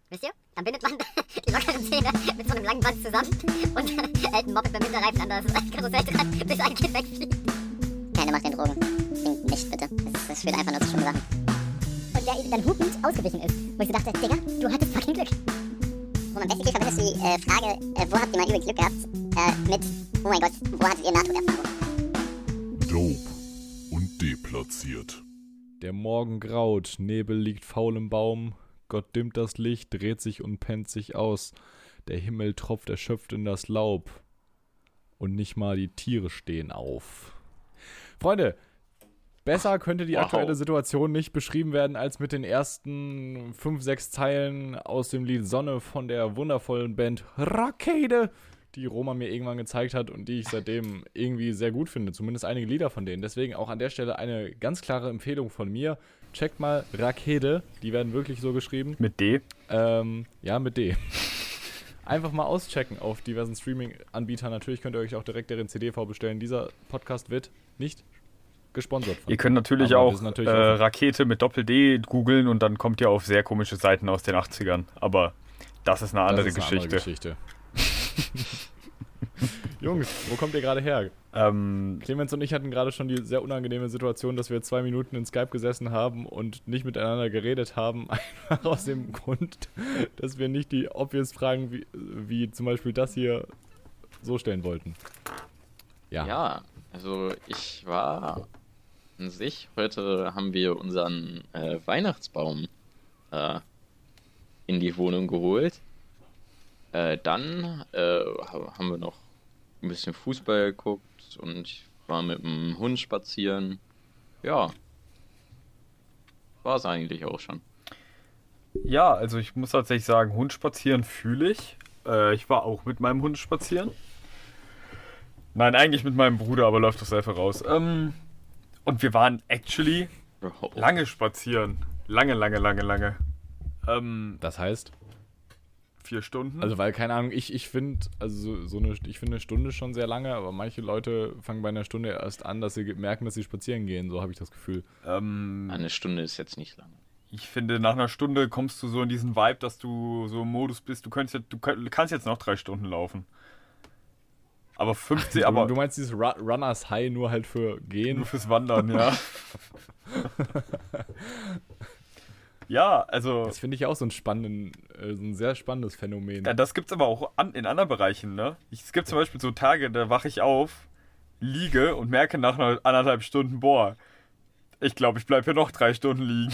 Wisst ihr? Dann bindet man die lockeren Zähne mit so einem langen Band zusammen und hält ein Moped beim Hinterreifen an das Karussell dran, bis ein Kind wegfliegt. Keine Macht den Drogen. Klingt nicht, bitte. Das führt einfach nur zu schlimmen Sachen. Und der dann hupend ausgewichen ist. Wo ich so dachte, Digga, du hattest fucking Glück. Roman, basically verbindest du die Frage, wo habt ihr mal übel Glück gehabt, mit, oh mein Gott, wo hattet ihr Nahtoderfahrung? Dope und deplatziert. Der Morgen graut, Nebel liegt faul im Baum, Gott dimmt das Licht, dreht sich und pennt sich aus, der Himmel tropft erschöpft in das Laub und nicht mal die Tiere stehen auf. Freunde, besser könnte die aktuelle Situation nicht beschrieben werden als mit den ersten 5, 6 Zeilen aus dem Lied Sonne von der wundervollen Band Rakete, die Roma mir irgendwann gezeigt hat und die ich seitdem irgendwie sehr gut finde. Zumindest einige Lieder von denen. Deswegen auch an der Stelle eine ganz klare Empfehlung von mir. Checkt mal Rakete, die werden wirklich so geschrieben. Mit D? Ja, mit D. Einfach mal auschecken auf diversen Streaming-Anbietern. Natürlich könnt ihr euch auch direkt deren CDV bestellen. Dieser Podcast wird nicht gesponsert. Ihr könnt natürlich auch Rakete mit Doppel-D googeln und dann kommt ihr auf sehr komische Seiten aus den 80ern. Aber das ist eine andere Geschichte. Jungs, wo kommt ihr gerade her? Clemens und ich hatten gerade schon die sehr unangenehme Situation, dass wir 2 Minuten in Skype gesessen haben und nicht miteinander geredet haben. Einfach aus dem Grund, dass wir nicht die obvious Fragen wie zum Beispiel das hier so stellen wollten. Ja, also ich war an sich, heute haben wir unseren Weihnachtsbaum in die Wohnung geholt. Dann haben wir noch ein bisschen Fußball geguckt und ich war mit dem Hund spazieren. Ja, war es eigentlich auch schon. Ja, also ich muss tatsächlich sagen, Hund spazieren fühle ich. Ich war auch mit meinem Hund spazieren. Nein, eigentlich mit meinem Bruder, aber läuft das einfach raus. Und wir waren actually lange spazieren. Lange. Das heißt? 4 Stunden. Also weil, keine Ahnung, ich finde, also ich finde eine Stunde schon sehr lange, aber manche Leute fangen bei einer Stunde erst an, dass sie merken, dass sie spazieren gehen, so habe ich das Gefühl. Eine Stunde ist jetzt nicht lang. Ich finde, nach einer Stunde kommst du so in diesen Vibe, dass du so im Modus bist, du kannst jetzt noch 3 Stunden laufen. Aber 50, Du meinst dieses Runners High nur halt für Gehen? Nur fürs Wandern, ja. Ja, also... Das finde ich auch so ein sehr spannendes Phänomen. Ja, das gibt's aber auch in anderen Bereichen, ne? Es gibt zum Beispiel so Tage, da wache ich auf, liege und merke nach 1,5 Stunden, boah, ich glaube, ich bleibe hier noch 3 Stunden liegen.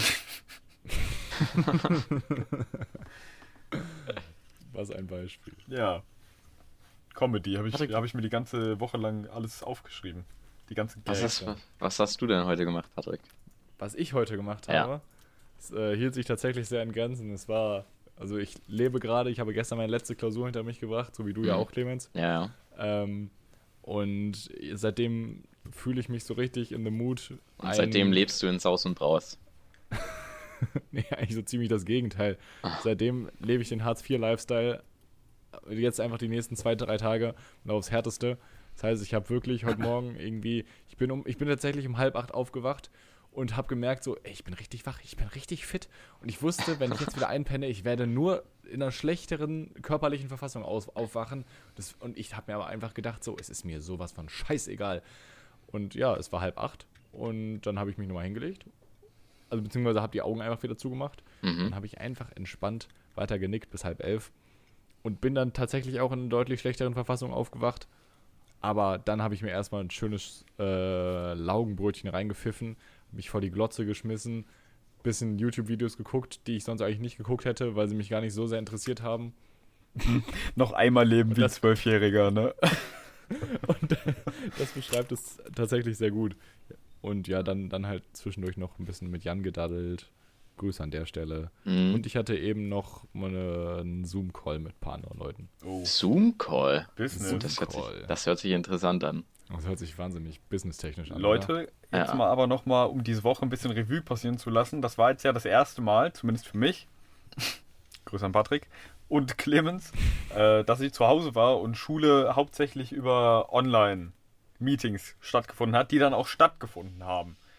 Was ein Beispiel. Ja. Comedy, hab ich mir die ganze Woche lang alles aufgeschrieben. Die ganze Gags. Was hast du denn heute gemacht, Patrick? Was ich heute gemacht habe? Es hielt sich tatsächlich sehr in Grenzen. Ich lebe gerade, ich habe gestern meine letzte Klausur hinter mich gebracht, so wie du ja auch, Clemens. Ja. Und seitdem fühle ich mich so richtig in the mood. Und seitdem lebst du in Saus und Braus. Nee, eigentlich so ziemlich das Gegenteil. Seitdem lebe ich den Hartz-IV-Lifestyle jetzt einfach die nächsten 2, 3 Tage aufs Härteste. Das heißt, ich habe wirklich heute Morgen irgendwie, ich bin tatsächlich um 7:30 aufgewacht und habe gemerkt, so, ey, ich bin richtig wach, ich bin richtig fit. Und ich wusste, wenn ich jetzt wieder einpenne, ich werde nur in einer schlechteren körperlichen Verfassung aufwachen. Und ich habe mir aber einfach gedacht, so, es ist mir sowas von scheißegal. Und ja, es war 7:30 und dann habe ich mich nochmal hingelegt. Also beziehungsweise habe die Augen einfach wieder zugemacht. Dann habe ich einfach entspannt weiter genickt bis 10:30 und bin dann tatsächlich auch in einer deutlich schlechteren Verfassung aufgewacht. Aber dann habe ich mir erstmal ein schönes Laugenbrötchen reingepfiffen, mich vor die Glotze geschmissen, bisschen YouTube-Videos geguckt, die ich sonst eigentlich nicht geguckt hätte, weil sie mich gar nicht so sehr interessiert haben. Noch einmal leben wie 12-Jähriger, ne? Und das beschreibt es tatsächlich sehr gut. Und ja, dann halt zwischendurch noch ein bisschen mit Jan gedaddelt. Grüße an der Stelle. Und ich hatte eben noch mal einen Zoom-Call mit ein paar anderen Leuten. Oh. Zoom-Call? Business. Das hört sich interessant an. Das hört sich wahnsinnig businesstechnisch an. Leute, jetzt mal aber nochmal, um diese Woche ein bisschen Revue passieren zu lassen. Das war jetzt ja das erste Mal, zumindest für mich, Grüße an Patrick und Clemens, dass ich zu Hause war und Schule hauptsächlich über Online-Meetings stattgefunden hat, die dann auch stattgefunden haben.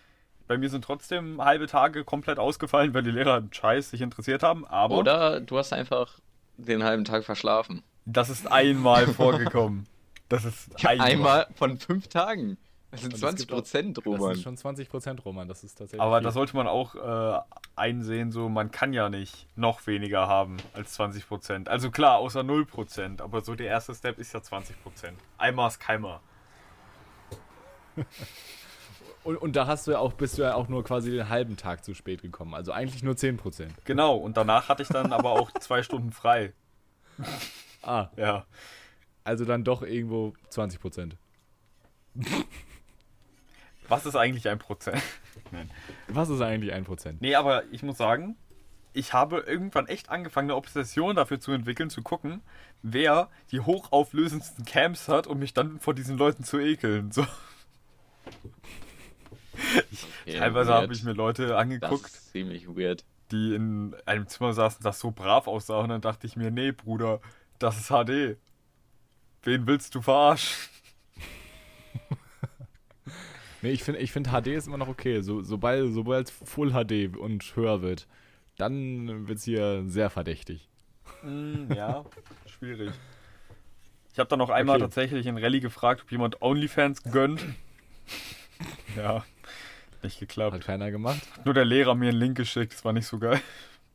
Bei mir sind trotzdem halbe Tage komplett ausgefallen, weil die Lehrer einen Scheiß sich interessiert haben, aber Oder du hast einfach den halben Tag verschlafen. das ist einmal vorgekommen. Das ist Einmal von 5 Tagen. Das sind Und es gibt 20%, Das Roman. ist schon 20%, Roman. Das ist tatsächlich Aber viel. da sollte man auch einsehen, so man kann ja nicht noch weniger haben als 20%. Also klar, außer 0%, aber so der erste Step ist ja 20%. Einmal ist keimer. Und da bist du ja auch nur quasi den halben Tag zu spät gekommen. Also eigentlich nur 10%. Genau, und danach hatte ich dann aber auch 2 Stunden frei. Ah, Ja. also dann doch irgendwo 20%. Was ist eigentlich 1%? Nein. Was ist eigentlich 1%? Nee, aber ich muss sagen, ich habe irgendwann echt angefangen, eine Obsession dafür zu entwickeln, zu gucken, wer die hochauflösendsten Camps hat, um mich dann vor diesen Leuten zu ekeln. So. Okay, Teilweise weird. habe ich mir Leute Das angeguckt, ist ziemlich weird. die in einem Zimmer saßen, das so brav aussah. Und dann dachte ich mir, nee, Bruder, das ist HD. Wen willst du verarschen? Nee, ich find HD ist immer noch okay. Sobald es Full HD und höher wird, dann wird es hier sehr verdächtig. Ja, schwierig. Ich habe dann noch einmal Okay. tatsächlich in Rallye gefragt, ob jemand OnlyFans gönnt. Ja, nicht geklappt. Hat keiner gemacht. Nur der Lehrer mir einen Link geschickt, das war nicht so geil.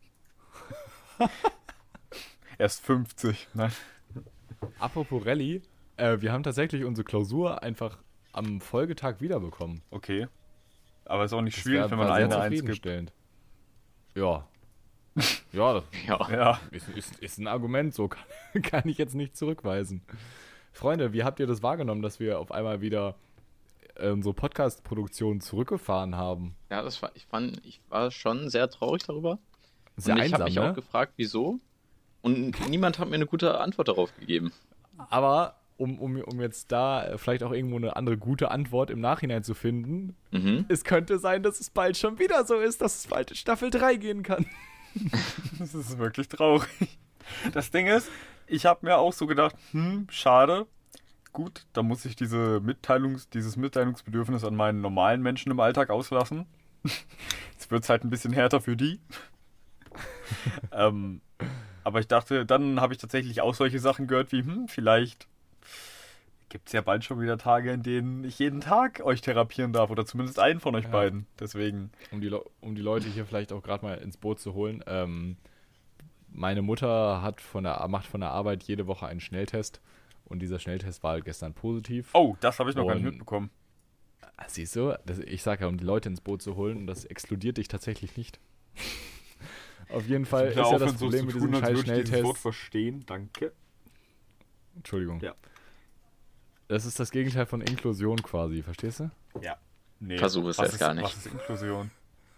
Erst 50, nein. Apropos Rallye, wir haben tatsächlich unsere Klausur einfach am Folgetag wiederbekommen. Okay. Aber ist auch nicht Das schwierig, wenn man war sehr eine Eins gibt. zufriedenstellend. Ja. Ja, Ja. Ja. ist ein Argument, so kann ich jetzt nicht zurückweisen. Freunde, wie habt ihr das wahrgenommen, dass wir auf einmal wieder unsere Podcast-Produktion zurückgefahren haben? Ja, ich war schon sehr traurig darüber. Sehr Und ich habe einsam, mich ne? auch gefragt, wieso. Und niemand hat mir eine gute Antwort darauf gegeben. Aber um jetzt da vielleicht auch irgendwo eine andere gute Antwort im Nachhinein zu finden, Mhm. es könnte sein, dass es bald schon wieder so ist, dass es bald in Staffel 3 gehen kann. Das ist wirklich traurig. Das Ding ist, ich habe mir auch so gedacht, schade. Gut, da muss ich dieses Mitteilungsbedürfnis an meinen normalen Menschen im Alltag auslassen. Jetzt wird es halt ein bisschen härter für die. Aber ich dachte, dann habe ich tatsächlich auch solche Sachen gehört wie, vielleicht gibt es ja bald schon wieder Tage, in denen ich jeden Tag euch therapieren darf oder zumindest einen von euch Ja. beiden. Deswegen, Um die Leute hier vielleicht auch gerade mal ins Boot zu holen. Meine Mutter macht von der Arbeit jede Woche einen Schnelltest. Und dieser Schnelltest war halt gestern positiv. oh, das habe ich noch gar nicht Und- mitbekommen. Siehst du, ich sage ja, um die Leute ins Boot zu holen, und das exkludiert dich tatsächlich nicht. Auf jeden Fall ist ja das Problem mit diesem scheiß Schnelltest. verstehen, danke. Entschuldigung. Ja. Das ist das Gegenteil von Inklusion quasi, verstehst du? Ja. Nee. Versuch es was jetzt ist, gar nicht. Was ist Inklusion?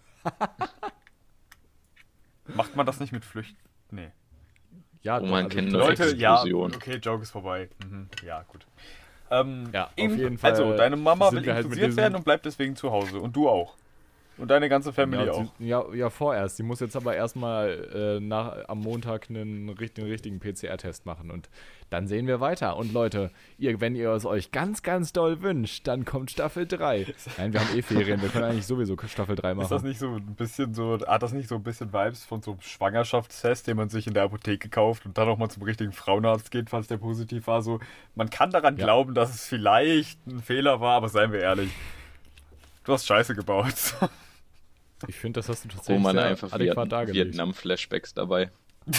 Macht man das nicht mit Flüchten? Nee. Ja, Oh, man also kennt das- das. Leute, ja, Explosion. okay, Joke ist vorbei. Ja, gut. Ja, auf jeden Fall Also, deine Mama sind will wir halt mit inklusiert diesem- werden und bleibt deswegen zu Hause. Und du auch. Und deine ganze Family Ja, auch. ja, vorerst. Sie muss jetzt aber erstmal am Montag den richtigen PCR-Test machen. Und dann sehen wir weiter. Und Leute, wenn ihr es euch ganz, ganz doll wünscht, dann kommt Staffel 3. Nein, wir haben eh Ferien. Wir können eigentlich sowieso Staffel 3 machen. Ist das nicht so ein bisschen so, hat das nicht so ein bisschen Vibes von so einem Schwangerschaftstest, den man sich in der Apotheke kauft und dann auch mal zum richtigen Frauenarzt geht, falls der positiv war? So, man kann daran Ja. glauben, dass es vielleicht ein Fehler war, aber seien wir ehrlich. Du hast Scheiße gebaut. Ich finde, das hast du tatsächlich Roman sehr einfach adäquat dargelegt. Vietnam-Flashbacks dabei.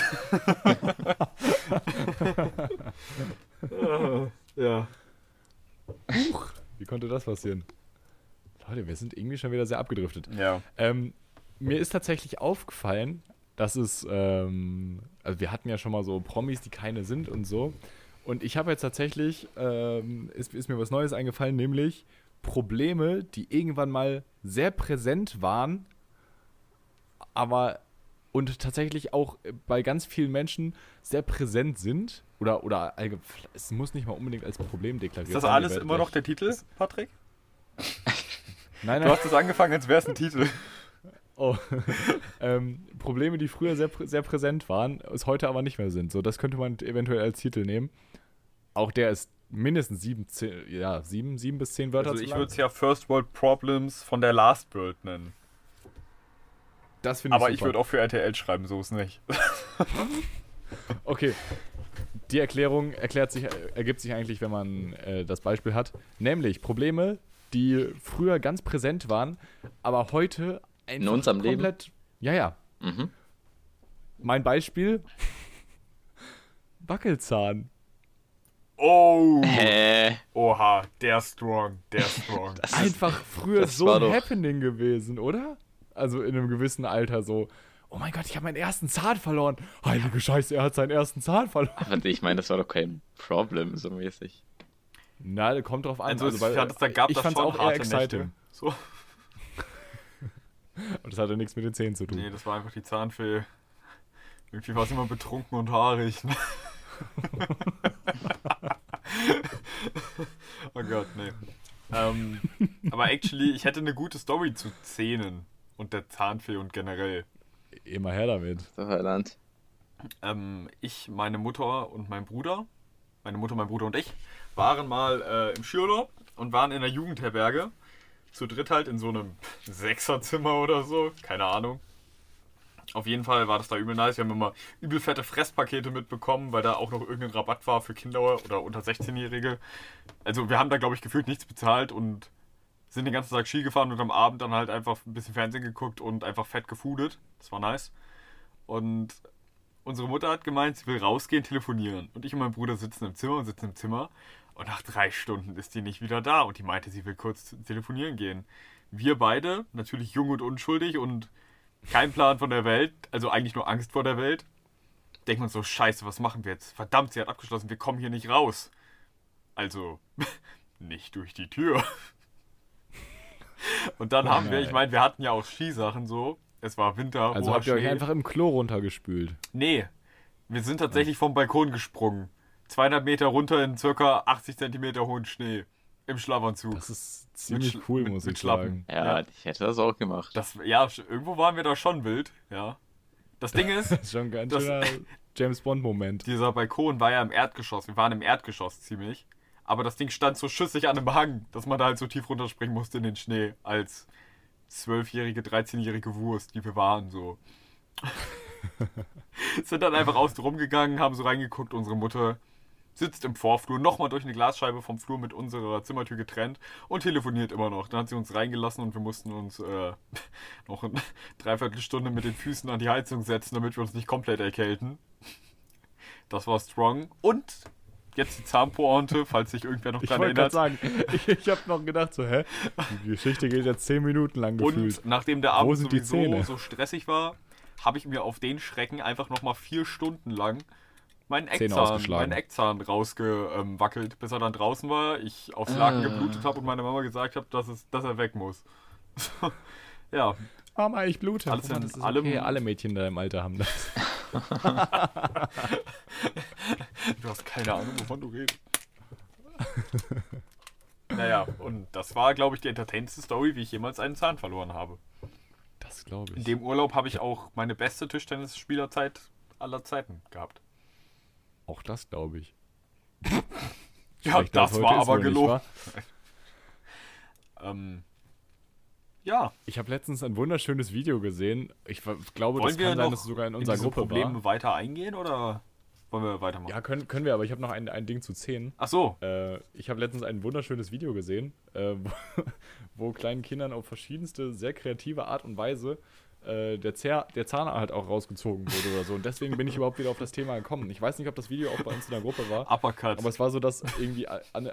Ja. Wie konnte das passieren? Leute, wir sind irgendwie schon wieder sehr abgedriftet. Ja. Mir ist tatsächlich aufgefallen, dass es, also wir hatten ja schon mal so Promis, die keine sind und so. Und ich habe jetzt tatsächlich, ist mir was Neues eingefallen, nämlich Probleme, die irgendwann mal sehr präsent waren, aber und tatsächlich auch bei ganz vielen Menschen sehr präsent sind. Oder es muss nicht mal unbedingt als Problem deklariert Ist das sein, ihr alles werdet immer noch gleich- der Titel, Patrick? Nein, Du nein. hast es angefangen, als wäre es ein Titel. Oh. Probleme, die früher sehr präsent waren, es heute aber nicht mehr sind. So, das könnte man eventuell als Titel nehmen. Auch der ist mindestens 7 bis 10 Wörter Also zu ich lang. würde es ja First World Problems von der Last World nennen. Das finde Aber ich super. würde auch für RTL schreiben, so ist nicht. Okay. Die Erklärung ergibt sich eigentlich, wenn man das Beispiel hat. Nämlich Probleme, die früher ganz präsent waren, aber heute einfach In unserem komplett... Ja. Mhm. Mein Beispiel: Wackelzahn. Oh! Hä? Oha, der strong. Einfach früher das so war ein doch- Happening gewesen, oder? Also in einem gewissen Alter so. Oh mein Gott, ich habe meinen ersten Zahn verloren. Heilige Scheiße, er hat seinen ersten Zahn verloren. Aber ich meine, das war doch kein Problem, so mäßig. Na, kommt drauf an. Also ich fand, da gab ich das fand's schon auch eher harte exciting. Nächte. So. Und das hatte nichts mit den Zähnen zu tun. Nee, das war einfach die Zahnfee. Irgendwie war es immer betrunken und haarig. Ne? Oh Gott, nee. Aber actually, ich hätte eine gute Story zu Zähnen und der Zahnfee und generell. Immer her damit. So, Heiland. Meine Mutter und mein Bruder und ich waren mal im Skiurlaub und waren in der Jugendherberge. Zu dritt halt in so einem Sechserzimmer oder so. Keine Ahnung. Auf jeden Fall war das da übel nice. Wir haben immer übel fette Fresspakete mitbekommen, weil da auch noch irgendein Rabatt war für Kinder oder unter 16-Jährige. Also wir haben da, glaube ich, gefühlt nichts bezahlt und sind den ganzen Tag Ski gefahren und am Abend dann halt einfach ein bisschen Fernsehen geguckt und einfach fett gefoodet. Das war nice. Und unsere Mutter hat gemeint, sie will rausgehen, telefonieren. Und ich und mein Bruder sitzen im Zimmer. Und nach 3 Stunden ist die nicht wieder da. Und die meinte, sie will kurz telefonieren gehen. Wir beide, natürlich jung und unschuldig und kein Plan von der Welt, also eigentlich nur Angst vor der Welt, denken uns so, scheiße, was machen wir jetzt? Verdammt, sie hat abgeschlossen, wir kommen hier nicht raus. Also, nicht durch die Tür. Und dann haben wir, ich meine, wir hatten ja auch Skisachen so. Es war Winter, Also hoher habt ihr euch Schnee. einfach im Klo runtergespült. Nee, wir sind tatsächlich vom Balkon gesprungen. 200 Meter runter in circa 80 Zentimeter hohen Schnee. Im Schlafanzug. Das ist ziemlich cool, muss mit ich Schlappen. sagen. Ja, Ja. ich hätte das auch gemacht. Irgendwo waren wir da schon wild, ja. Das Ding ist, Das ist schon ein ganz Das- schöner James Bond-Moment. dieser Balkon war ja im Erdgeschoss. Wir waren im Erdgeschoss ziemlich. Aber das Ding stand so schüssig an einem Hang, dass man da halt so tief runterspringen musste in den Schnee. Als 12-jährige, 13-jährige Wurst, die wir waren, so. Sind dann einfach außen rumgegangen, haben so reingeguckt. Unsere Mutter sitzt im Vorflur, nochmal durch eine Glasscheibe vom Flur mit unserer Zimmertür getrennt und telefoniert immer noch. Dann hat sie uns reingelassen und wir mussten uns noch eine Dreiviertelstunde mit den Füßen an die Heizung setzen, damit wir uns nicht komplett erkälten. Das war strong. Und jetzt die Zahnpointe, falls sich irgendwer noch Ich dran wollte gerade erinnert. sagen, ich habe noch gedacht so, die Geschichte geht jetzt 10 Minuten lang gefühlt. Und nachdem der Wo Abend sind die sowieso Zähne? so stressig war, habe ich mir auf den Schrecken einfach nochmal 4 Stunden lang meinen Zähne ausgeschlagen. Eckzahn rausgewackelt, bis er dann draußen war, ich aufs Laken geblutet habe und meine Mama gesagt habe, dass er weg muss. Ja, Mama, ich blute. Alles Mann, in das ist allem- okay. Alle Mädchen da im Alter haben das. du hast keine Ahnung, wovon du redest. Naja, und das war, glaube ich, die entertainendste Story, wie ich jemals einen Zahn verloren habe. Das glaube In ich. dem Urlaub habe ich auch meine beste Tischtennisspielerzeit aller Zeiten gehabt. Auch das glaube ich. Ja, Schlechter als das heute war ist aber wohl nicht, gelogen. wa? Ja, Ich habe letztens ein wunderschönes Video gesehen. Glaube, das wollen wir kann sein, noch dass es sogar in in unserer diese Gruppe Probleme war. weiter eingehen oder wollen wir weitermachen? Ja, können wir, aber ich habe noch ein Ding zu 10. Ach so, Ich habe letztens ein wunderschönes Video gesehen, wo kleinen Kindern auf verschiedenste, sehr kreative Art und Weise der Zahn halt auch rausgezogen wurde oder so. Und deswegen bin ich überhaupt wieder auf das Thema gekommen. Ich weiß nicht, ob das Video auch bei uns in der Gruppe war, Uppercut. aber es war so, dass irgendwie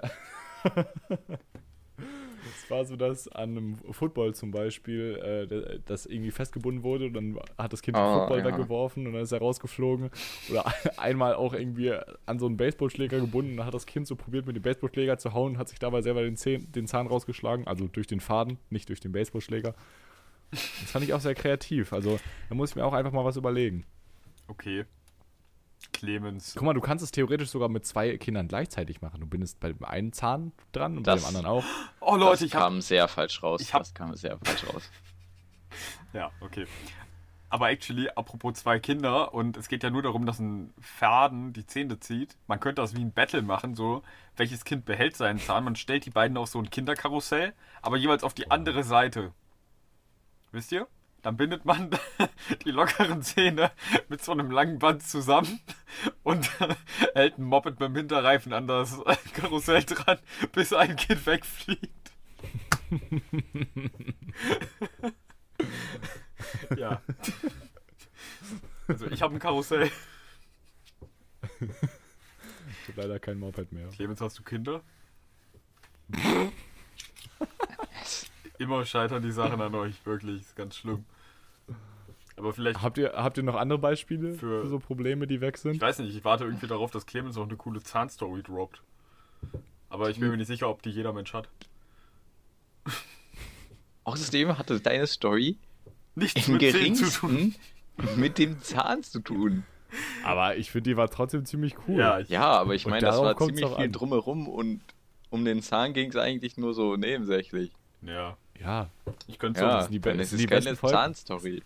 es war so, dass an einem Football zum Beispiel das irgendwie festgebunden wurde und dann hat das Kind den Football ja. weggeworfen und dann ist er rausgeflogen. Oder einmal auch irgendwie an so einen Baseballschläger gebunden und dann hat das Kind so probiert, mit dem Baseballschläger zu hauen und hat sich dabei selber den Zahn rausgeschlagen, also durch den Faden, nicht durch den Baseballschläger. Das fand ich auch sehr kreativ. Also da muss ich mir auch einfach mal was überlegen. Okay. Clemens. Guck mal, du kannst es theoretisch sogar mit 2 Kindern gleichzeitig machen. Du bindest bei dem einen Zahn dran und bei dem Das- anderen auch. Oh Leute, Das ich hab... kam sehr falsch raus. ich hab- Das kam sehr falsch raus. Ja, okay. Aber actually, apropos 2 Kinder, und es geht ja nur darum, dass ein Faden die Zähne zieht. Man könnte das wie ein Battle machen, so, welches Kind behält seinen Zahn. Man stellt die beiden auf so ein Kinderkarussell, aber jeweils auf die andere Seite. Wisst ihr? Dann bindet man die lockeren Zähne mit so einem langen Band zusammen und hält ein Moped mit dem Hinterreifen an das Karussell dran, bis ein Kind wegfliegt. Ja. Also ich habe ein Karussell. Ich habe leider kein Moped mehr. Clemens, hast du Kinder? Immer scheitern die Sachen an euch, wirklich. Ist ganz schlimm. Aber vielleicht... Habt ihr noch andere Beispiele Für- für so Probleme, die weg sind? Ich weiß nicht, ich warte irgendwie darauf, dass Clemens noch eine coole Zahnstory droppt. Aber ich bin mir nicht sicher, ob die jeder Mensch hat. Außerdem hatte deine Story Nichts im mit Zähnen zu tun. geringsten mit dem Zahn zu tun. Aber ich finde, die war trotzdem ziemlich cool. Ja, Ja, aber ich Und meine, das darauf war kommt's ziemlich auch viel an. drumherum und um den Zahn ging es eigentlich nur so nebensächlich. ja. Ja. Ich könnte Ja, so... sind die dann be- ist sind es die keine besten Folgen. Zahnstory.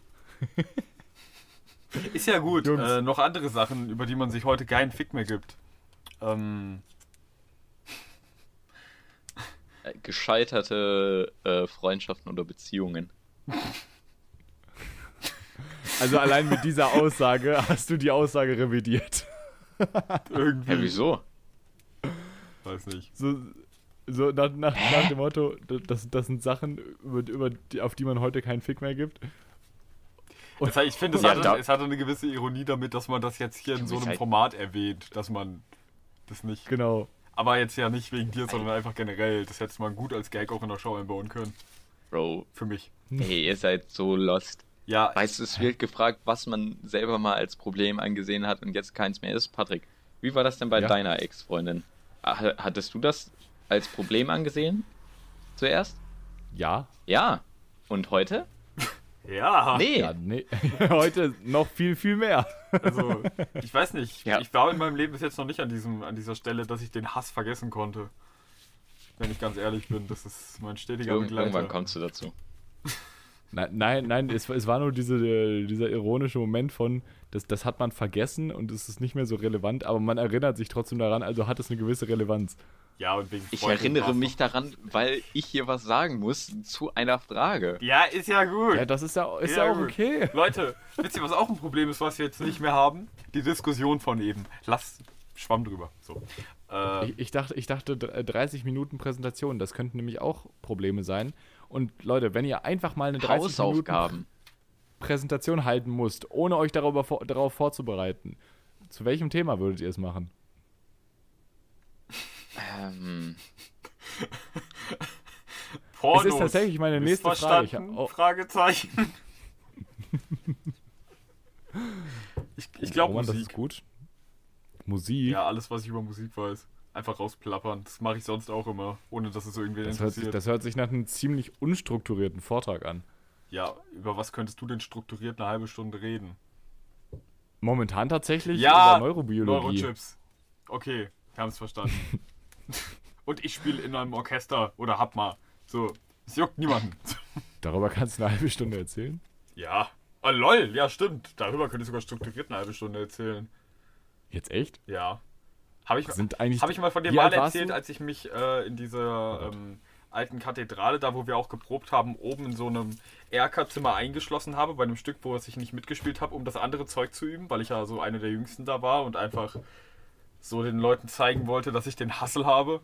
Ist ja gut. Jungs. Noch andere Sachen, über die man sich heute keinen Fick mehr gibt. Gescheiterte Freundschaften oder Beziehungen. Also allein mit dieser Aussage hast du die Aussage revidiert. Irgendwie. Hä, wieso? Weiß nicht. So nach dem Motto, das sind Sachen, auf die man heute keinen Fick mehr gibt. Das heißt, ich finde, Ja, es hatte eine gewisse Ironie damit, dass man das jetzt hier in so einem Halt- Format erwähnt, dass man das nicht... Genau. Aber jetzt ja nicht wegen dir, sondern einfach generell. Das hätte man gut als Gag auch in der Show einbauen können. Bro, Für mich. hey, ihr seid so lost. Ja, Weißt du, es wird gefragt, was man selber mal als Problem angesehen hat und jetzt keins mehr ist. Patrick, wie war das denn bei Ja. deiner Ex-Freundin? Hattest du das als Problem angesehen? Zuerst? Ja. Ja. Und heute? ja. Nee. Ja, nee. Heute noch viel, viel mehr. Also, ich weiß nicht. Ja. Ich war in meinem Leben bis jetzt noch nicht an dieser Stelle, dass ich den Hass vergessen konnte. Wenn ich ganz ehrlich bin, das ist mein stetiger Begleiter. Irgendwann kommst du dazu. Nein, es war nur dieser ironische Moment von, das hat man vergessen und es ist nicht mehr so relevant, aber man erinnert sich trotzdem daran, also hat es eine gewisse Relevanz. Ja, und wegen Ich Freunden erinnere war's mich daran, weil ich hier was sagen muss zu einer Frage. noch- Ja, ist ja gut. Ja, das ist ja auch gut. okay. Leute, wisst ihr, was auch ein Problem ist, was wir jetzt nicht mehr haben? Die Diskussion von eben. Schwamm drüber. So. Ich dachte 30 Minuten Präsentation, das könnten nämlich auch Probleme sein. Und Leute, wenn ihr einfach mal eine 30 Minuten Hausaufgaben. Präsentation halten musst, ohne euch darauf vorzubereiten, zu welchem Thema würdet ihr es machen? Pornos. Es ist tatsächlich meine nächste Frage. Missverstanden? Fragezeichen. ich glaube Roman, das ist Musik. gut. Musik? Ja, alles, was ich über Musik weiß. Einfach rausplappern. Das mache ich sonst auch immer, ohne dass es irgendwen interessiert. Das hört sich nach einem ziemlich unstrukturierten Vortrag an. Ja, über was könntest du denn strukturiert eine halbe Stunde reden? Momentan tatsächlich Ja, über Neurobiologie. Neurochips. Okay, wir haben es verstanden. Und ich spiele in einem Orchester oder hab mal. So, es juckt niemanden. Darüber kannst du eine halbe Stunde erzählen? Ja. Oh, lol, ja stimmt. Darüber könnte ich sogar strukturiert eine halbe Stunde erzählen. Jetzt echt? Ja. Habe ich, Sind eigentlich, hab ich mal von dir Wie mal alt warst erzählt, du? als ich mich in dieser alten Kathedrale, da wo wir auch geprobt haben, oben in so einem Erkerzimmer eingeschlossen habe, bei einem Stück, wo ich nicht mitgespielt habe, um das andere Zeug zu üben, weil ich ja so einer der Jüngsten da war und einfach so den Leuten zeigen wollte, dass ich den Hassel habe.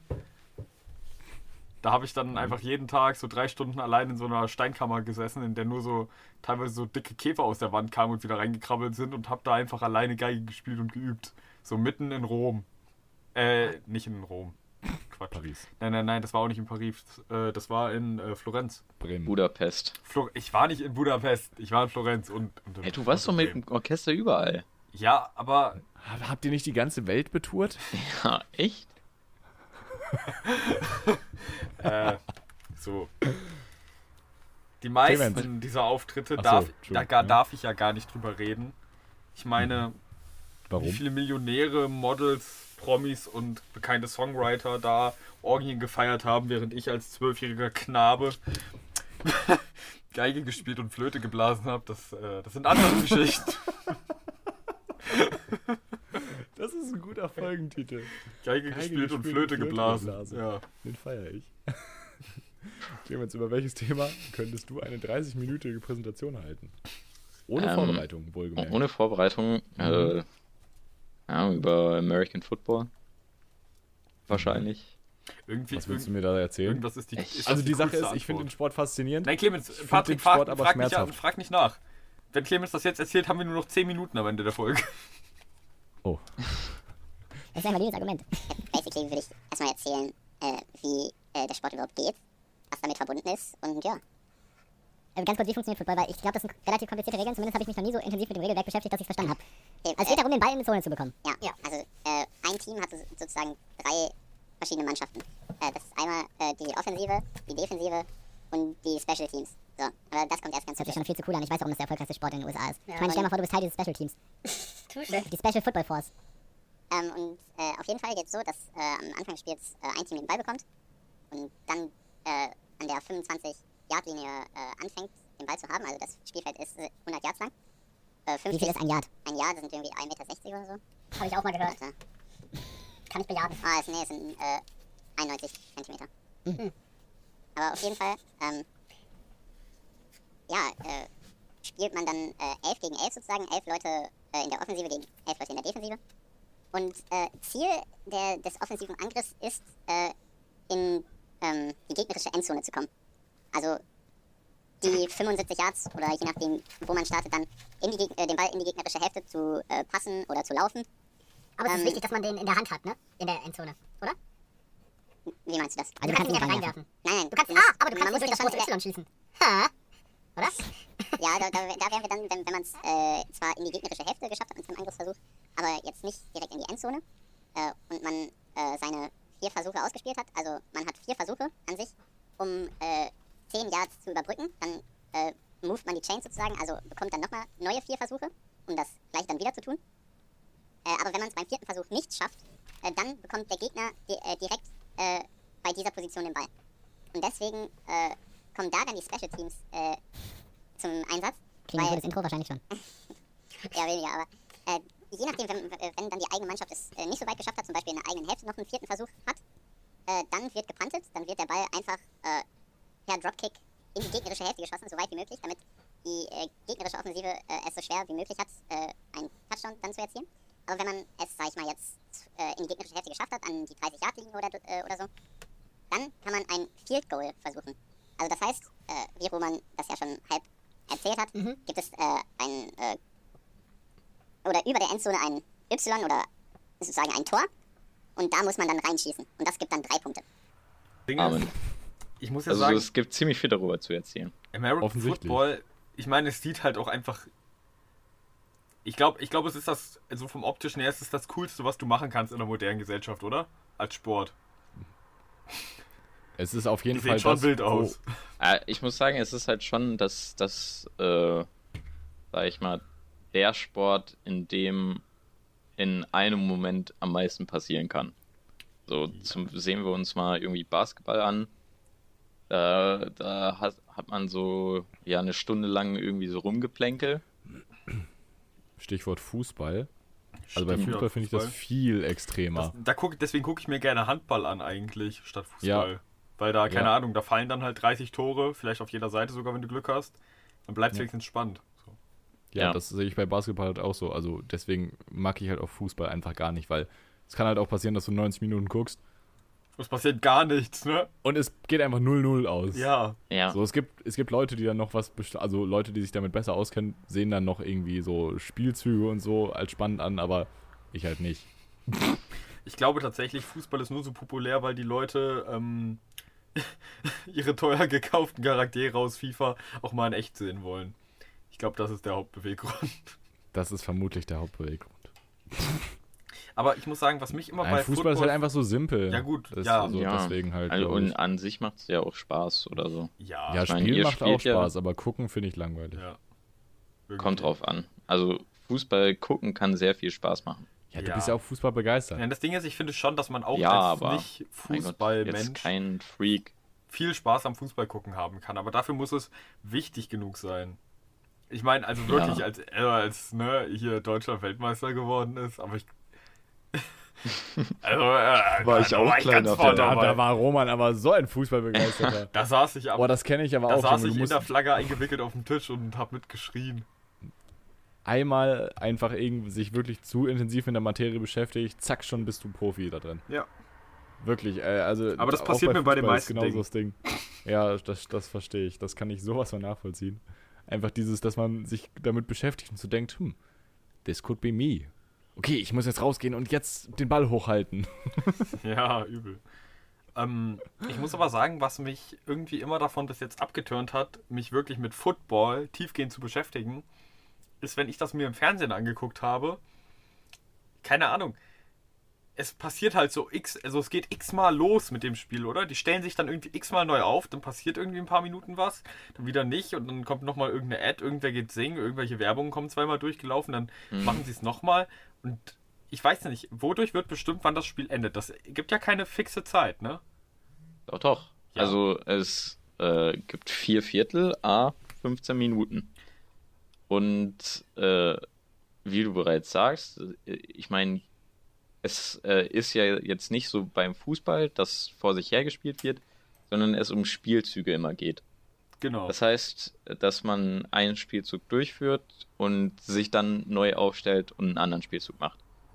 Da habe ich dann einfach jeden Tag so 3 Stunden allein in so einer Steinkammer gesessen, in der nur so teilweise so dicke Käfer aus der Wand kamen und wieder reingekrabbelt sind und habe da einfach alleine Geige gespielt und geübt. So mitten in Rom. Nicht in Rom. Quatsch. Paris, Nein, das war auch nicht in Paris. Das war in Florenz. Bremen. Budapest. Ich war nicht in Budapest, ich war in Florenz und in Hey, du warst doch mit dem Orchester überall. Ja, aber Habt ihr nicht die ganze Welt betourt? Ja, echt? so. Die meisten Clemens. dieser Auftritte Ach so, Entschuldigung, darf ich ja gar nicht drüber reden. Ich meine, wie Warum? viele Millionäre, Models, Promis und bekannte Songwriter da Orgien gefeiert haben, während ich als 12-jähriger Knabe Geige gespielt und Flöte geblasen habe, das sind andere Geschichten. Das ist ein guter Folgentitel. Geige gespielt und Flöte geblasen. Ja. Den feiere ich. Clemens, über welches Thema könntest du eine 30-minütige Präsentation halten? Ohne Vorbereitung, wohlgemerkt. Ohne Vorbereitung, ja, über American Football. Wahrscheinlich. Irgendwie, Was willst du mir da erzählen? Irgendwas ist Also die Sache coolste ist, ich finde den Antwort. Sport faszinierend. Nein, Clemens, den Patrick, Sport aber schmerzhaft. frag nicht nach. Wenn Clemens das jetzt erzählt, haben wir nur noch 10 Minuten am Ende der Folge. Oh. Das ist ein valides Argument. Basically würde ich erstmal erzählen, wie der Sport überhaupt geht, was damit verbunden ist und ja. Ganz kurz, wie funktioniert Football? Weil ich glaube, das sind relativ komplizierte Regeln. Zumindest habe ich mich noch nie so intensiv mit dem Regelwerk beschäftigt, dass ich es verstanden habe. Also es geht darum, den Ball in die Zone zu bekommen. Ja, also ein Team hat sozusagen 3 verschiedene Mannschaften. Das ist einmal die Offensive, die Defensive und die Special Teams. So, aber das kommt erst ganz kurz. Das ist schon viel zu cool an. Ich weiß, warum das der erfolgreichste Sport in den USA ist. Ja, ich meine, stell dir mal vor, du bist Teil dieses Special Teams. Die Special Football Force. Und auf jeden Fall geht es so, dass am Anfang des Spiels ein Team den Ball bekommt und dann an der 25-Yard-Linie anfängt, den Ball zu haben. Also das Spielfeld ist 100 Yards lang. 50, wie viel ist ein Yard? Ein Yard sind irgendwie 1,60 Meter oder so. Habe ich auch mal gehört. Kann ich bejahen. Es sind 91 Zentimeter. Mhm. Aber auf jeden Fall, spielt man dann 11 gegen 11 sozusagen. 11 Leute in der Offensive gegen 11 Leute in der Defensive. Und Ziel des offensiven Angriffs ist, in die gegnerische Endzone zu kommen. Also die 75 Yards oder je nachdem, wo man startet, dann den Ball in die gegnerische Hälfte zu passen oder zu laufen. Aber es ist wichtig, dass man den in der Hand hat, ne? In der Endzone, oder? Wie meinst du das? Also du kannst ihn einfach reinwerfen. Nein, du kannst aber du kannst ihn durch das große Y schießen. Ha? Oder? Ja, da wären wir dann, wenn man es zwar in die gegnerische Hälfte geschafft hat mit seinem Angriffsversuch, aber jetzt nicht direkt in die Endzone und man seine 4 Versuche ausgespielt hat. Also man hat 4 Versuche an sich, um 10 Yards zu überbrücken. Dann moved man die Chains sozusagen, also bekommt dann nochmal neue 4 Versuche, um das gleich dann wieder zu tun. Aber wenn man es beim 4. Versuch nicht schafft, dann bekommt der Gegner direkt bei dieser Position den Ball. Und deswegen kommen da dann die Special Teams zum Einsatz. Klingt ein gutes Intro wahrscheinlich schon. Ja, weniger, aber je nachdem, wenn dann die eigene Mannschaft es nicht so weit geschafft hat, zum Beispiel in der eigenen Hälfte noch einen 4. Versuch hat, dann wird gepuntet, dann wird der Ball einfach per Dropkick in die gegnerische Hälfte geschossen, so weit wie möglich, damit die gegnerische Offensive es so schwer wie möglich hat, einen Touchdown dann zu erzielen. Aber wenn man es, sag ich mal, jetzt in die gegnerische Hälfte geschafft hat, an die 30-Yard-Linie oder so, dann kann man ein Field Goal versuchen. Also das heißt, wie Roman das ja schon halb erzählt hat, gibt es oder über der Endzone ein Y oder sozusagen ein Tor und da muss man dann reinschießen und das gibt dann 3 Punkte. Amen. Ich muss ja Also sagen, es gibt ziemlich viel darüber zu erzählen. American Football, ich meine, es sieht halt auch einfach. Ich glaube, es ist das, also vom optischen her ist es das Coolste, was du machen kannst in der modernen Gesellschaft, oder? Als Sport. Es ist auf jeden Die Fall sehen schon wild aus. Ich muss sagen, es ist halt schon das sag ich mal, der Sport, in dem in einem Moment am meisten passieren kann. So, sehen wir uns mal irgendwie Basketball an. Da hat man so eine Stunde lang irgendwie so Rumgeplänkel. Stichwort Fußball. Also bei Fußball finde ich das viel extremer. Deswegen gucke ich mir gerne Handball an eigentlich, statt Fußball. Ja. Weil da, keine Ahnung, da fallen dann halt 30 Tore, vielleicht auf jeder Seite sogar, wenn du Glück hast. Dann bleibt es wenigstens spannend. So. Ja, das sehe ich bei Basketball halt auch so. Also deswegen mag ich halt auch Fußball einfach gar nicht, weil es kann halt auch passieren, dass du 90 Minuten guckst. Es passiert gar nichts, ne? Und es geht einfach 0-0 aus. Ja. So, es gibt Leute, die dann noch also Leute, die sich damit besser auskennen, sehen dann noch irgendwie so Spielzüge und so als spannend an, aber ich halt nicht. Ich glaube tatsächlich, Fußball ist nur so populär, weil die Leute ihre teuer gekauften Charaktere aus FIFA auch mal in echt sehen wollen. Ich glaube, das ist der Hauptbeweggrund. Das ist vermutlich der Hauptbeweggrund. Aber ich muss sagen, was mich immer bei Fußball ist halt einfach so simpel. Ja gut, deswegen halt. Also, und an sich macht es ja auch Spaß oder so. Ja, Spielen macht auch Spaß, aber gucken finde ich langweilig. Ja. Kommt drauf an. Also Fußball gucken kann sehr viel Spaß machen. Ja, du bist ja auch Fußball begeistert. Ja, das Ding ist, ich finde schon, dass man auch als nicht Fußballmensch jetzt kein Freak. viel Spaß am Fußball gucken haben kann. Aber dafür muss es wichtig genug sein. Ich meine, also wirklich, Ja. als hier Deutschland Weltmeister geworden ist, aber ich. Also, War ich auch kleiner ganz Fan. vorne Da dabei. war Roman aber so ein Fußballbegeisterter. Da saß ich Boah, das kenne ich aber da auch. saß Junge. ich Du in der musst Flagge eingewickelt auf dem Tisch und hab mitgeschrien. einmal einfach irgendwie sich wirklich zu intensiv in der Materie beschäftigt, zack, schon bist du Profi da drin. Ja. Wirklich, also. Aber das auch passiert mir bei den Fußball ist meisten genauso Dingen. das Ding. Ja, das verstehe ich. Das kann ich sowas von nachvollziehen. Einfach dieses, dass man sich damit beschäftigt und so denkt, this could be me. Okay, ich muss jetzt rausgehen und jetzt den Ball hochhalten. Ja, übel. Ich muss aber sagen, was mich irgendwie immer davon bis jetzt abgeturnt hat, mich wirklich mit Football tiefgehend zu beschäftigen, ist, wenn ich das mir im Fernsehen angeguckt habe, keine Ahnung, es passiert halt so also es geht x-mal los mit dem Spiel, oder? Die stellen sich dann irgendwie x-mal neu auf, dann passiert irgendwie ein paar Minuten was, dann wieder nicht und dann kommt nochmal irgendeine Ad, irgendwer geht singen, irgendwelche Werbungen kommen zweimal durchgelaufen, dann machen sie es nochmal und ich weiß nicht, wodurch wird bestimmt, wann das Spiel endet. Das gibt ja keine fixe Zeit, ne? Doch, doch. Ja. Also es gibt 4 Viertel, 15 Minuten. Und wie du bereits sagst, ich meine, es ist ja jetzt nicht so beim Fußball, dass vor sich hergespielt wird, sondern es um Spielzüge immer geht. Genau. Das heißt, dass man einen Spielzug durchführt und sich dann neu aufstellt und einen anderen Spielzug macht.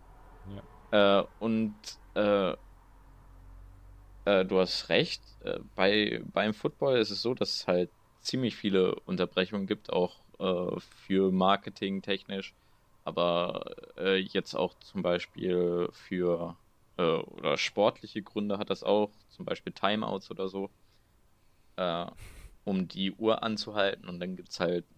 Du hast recht, beim Football ist es so, dass es halt ziemlich viele Unterbrechungen gibt, auch für Marketing technisch, aber jetzt auch zum Beispiel für oder sportliche Gründe hat das auch, zum Beispiel Timeouts oder so, um die Uhr anzuhalten und dann gibt es halt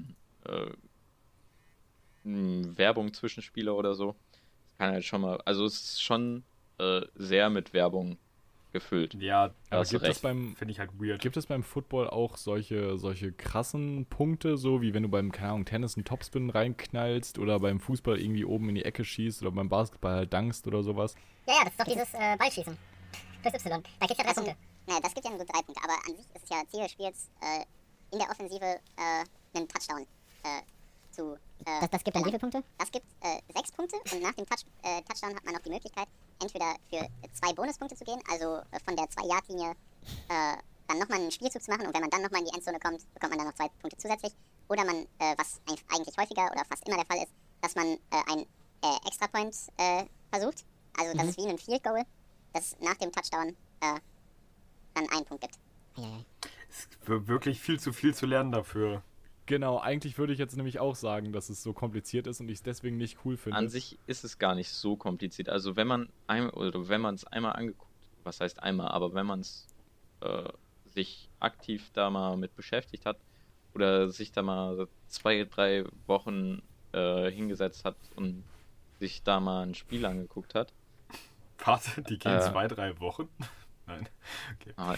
Werbung zwischen Spieler oder so. Das kann halt schon mal, also es ist schon sehr mit Werbung gefüllt. Ja, Da Aber hast du gibt es recht. beim finde ich halt weird. Gibt es beim Football auch solche krassen Punkte, so wie wenn du beim, keine Ahnung, Tennis einen Topspin reinknallst oder beim Fußball irgendwie oben in die Ecke schießt oder beim Basketball halt dankst oder sowas? Ja, das ist doch dieses Ballschießen. Plus Y. Da kriegst du ja 3 Punkte. Ja, das gibt ja nur 3 Punkte, aber an sich ist es ja Ziel des Spiels, in der Offensive einen Touchdown zu. Das gibt dann wie viele Punkte? Das gibt 6 Punkte und nach dem Touchdown hat man noch die Möglichkeit, entweder für 2 Bonuspunkte zu gehen, also von der 2-Yard-Linie dann nochmal einen Spielzug zu machen und wenn man dann nochmal in die Endzone kommt, bekommt man dann noch 2 Punkte zusätzlich. Oder man, was eigentlich häufiger oder fast immer der Fall ist, dass man einen Extrapoint versucht. Also das ist wie ein Field Goal, das nach dem Touchdown dann einen Punkt gibt. Es ist wirklich viel zu lernen dafür. Genau, eigentlich würde ich jetzt nämlich auch sagen, dass es so kompliziert ist und ich es deswegen nicht cool finde. An sich ist es gar nicht so kompliziert. Also wenn man es einmal angeguckt, was heißt einmal, aber wenn man es sich aktiv da mal mit beschäftigt hat oder sich da mal 2, 3 Wochen hingesetzt hat und sich da mal ein Spiel angeguckt hat. Warte, die gehen 2, 3 Wochen? Nein. Okay.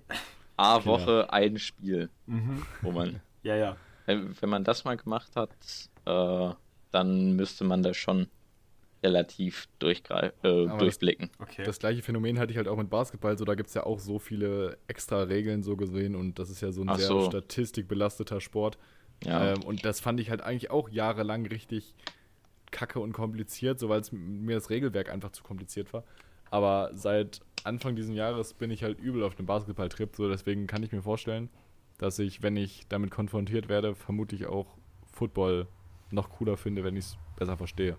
Woche ein Spiel, wo man, Ja. wenn man das mal gemacht hat, dann müsste man da schon relativ durchblicken. Okay. Das gleiche Phänomen hatte ich halt auch mit Basketball, so da gibt es ja auch so viele extra Regeln so gesehen und das ist ja so ein Ach sehr so. statistikbelasteter Sport. Ja. Und das fand ich halt eigentlich auch jahrelang richtig kacke und kompliziert, so weil mir das Regelwerk einfach zu kompliziert war. Aber seit Anfang dieses Jahres bin ich halt übel auf dem Basketball-Trip, so deswegen kann ich mir vorstellen, dass ich, wenn ich damit konfrontiert werde, vermutlich auch Football noch cooler finde, wenn ich es besser verstehe.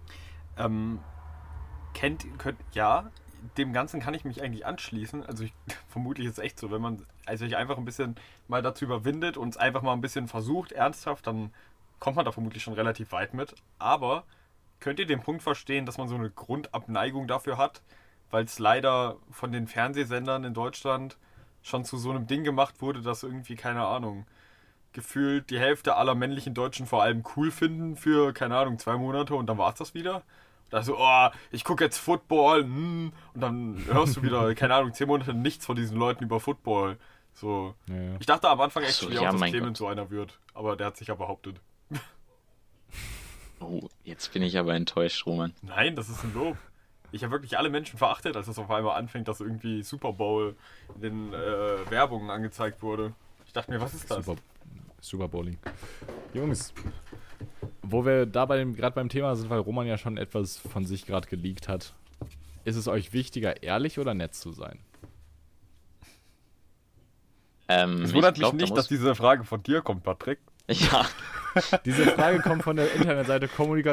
Ja, dem Ganzen kann ich mich eigentlich anschließen. Also vermutlich ist es echt so, wenn man sich einfach ein bisschen mal dazu überwindet und es einfach mal ein bisschen versucht, ernsthaft, dann kommt man da vermutlich schon relativ weit mit. Aber könnt ihr den Punkt verstehen, dass man so eine Grundabneigung dafür hat, weil es leider von den Fernsehsendern in Deutschland schon zu so einem Ding gemacht wurde, dass irgendwie, keine Ahnung, gefühlt die Hälfte aller männlichen Deutschen vor allem cool finden für, keine Ahnung, 2 Monate und dann war es das wieder. Da so, ich gucke jetzt Football, und dann hörst du wieder, keine Ahnung, 10 Monate nichts von diesen Leuten über Football. So. Ja. Ich dachte am Anfang Ach echt, so, auch, ja, dass mein Clemens Gott. so einer wird. Aber der hat sich ja behauptet. Oh, jetzt bin ich aber enttäuscht, Roman. Nein, das ist ein Lob. Ich habe wirklich alle Menschen verachtet, als es auf einmal anfängt, dass irgendwie Super Bowl in den Werbungen angezeigt wurde. Ich dachte mir, was ist das? Super Bowling. Jungs, wo wir da gerade beim Thema sind, weil Roman ja schon etwas von sich gerade geleakt hat. Ist es euch wichtiger, ehrlich oder nett zu sein? Es wundert mich nicht, dass diese Frage von dir kommt, Patrick. Ja. Diese Frage kommt von der Internetseite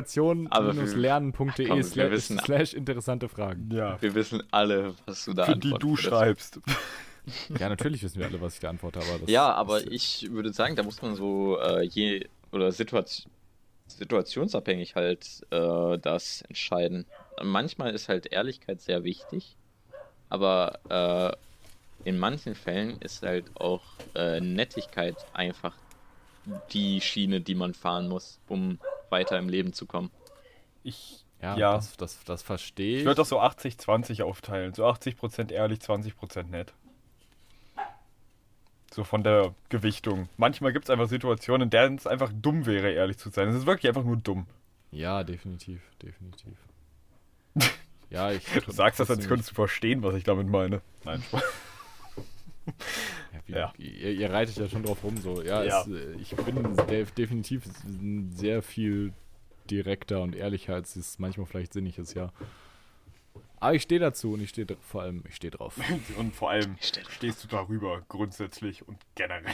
kommunikation-lernen.de / interessante Fragen. Ja. Wir wissen alle, was du da Für die du schreibst. Ja, natürlich wissen wir alle, was ich da antworte. Aber ich würde sagen, da muss man so situationsabhängig halt das entscheiden. Manchmal ist halt Ehrlichkeit sehr wichtig, aber in manchen Fällen ist halt auch Nettigkeit einfach die Schiene, die man fahren muss, um weiter im Leben zu kommen. Ja. Das verstehe ich. Ich würde das so 80-20 aufteilen. So 80% ehrlich, 20% nett. So von der Gewichtung. Manchmal gibt es einfach Situationen, in denen es einfach dumm wäre, ehrlich zu sein. Es ist wirklich einfach nur dumm. Ja, definitiv. Ja, du sagst das, als könntest du verstehen, was ich damit meine. Nein, Spaß. Ja. Ihr reitet ja schon drauf rum, so. Ja. Ich bin definitiv sehr viel direkter und ehrlicher, als es manchmal vielleicht sinnig ist, ja. Aber ich stehe dazu und ich stehe drauf. Und vor allem stehst du darüber, grundsätzlich und generell.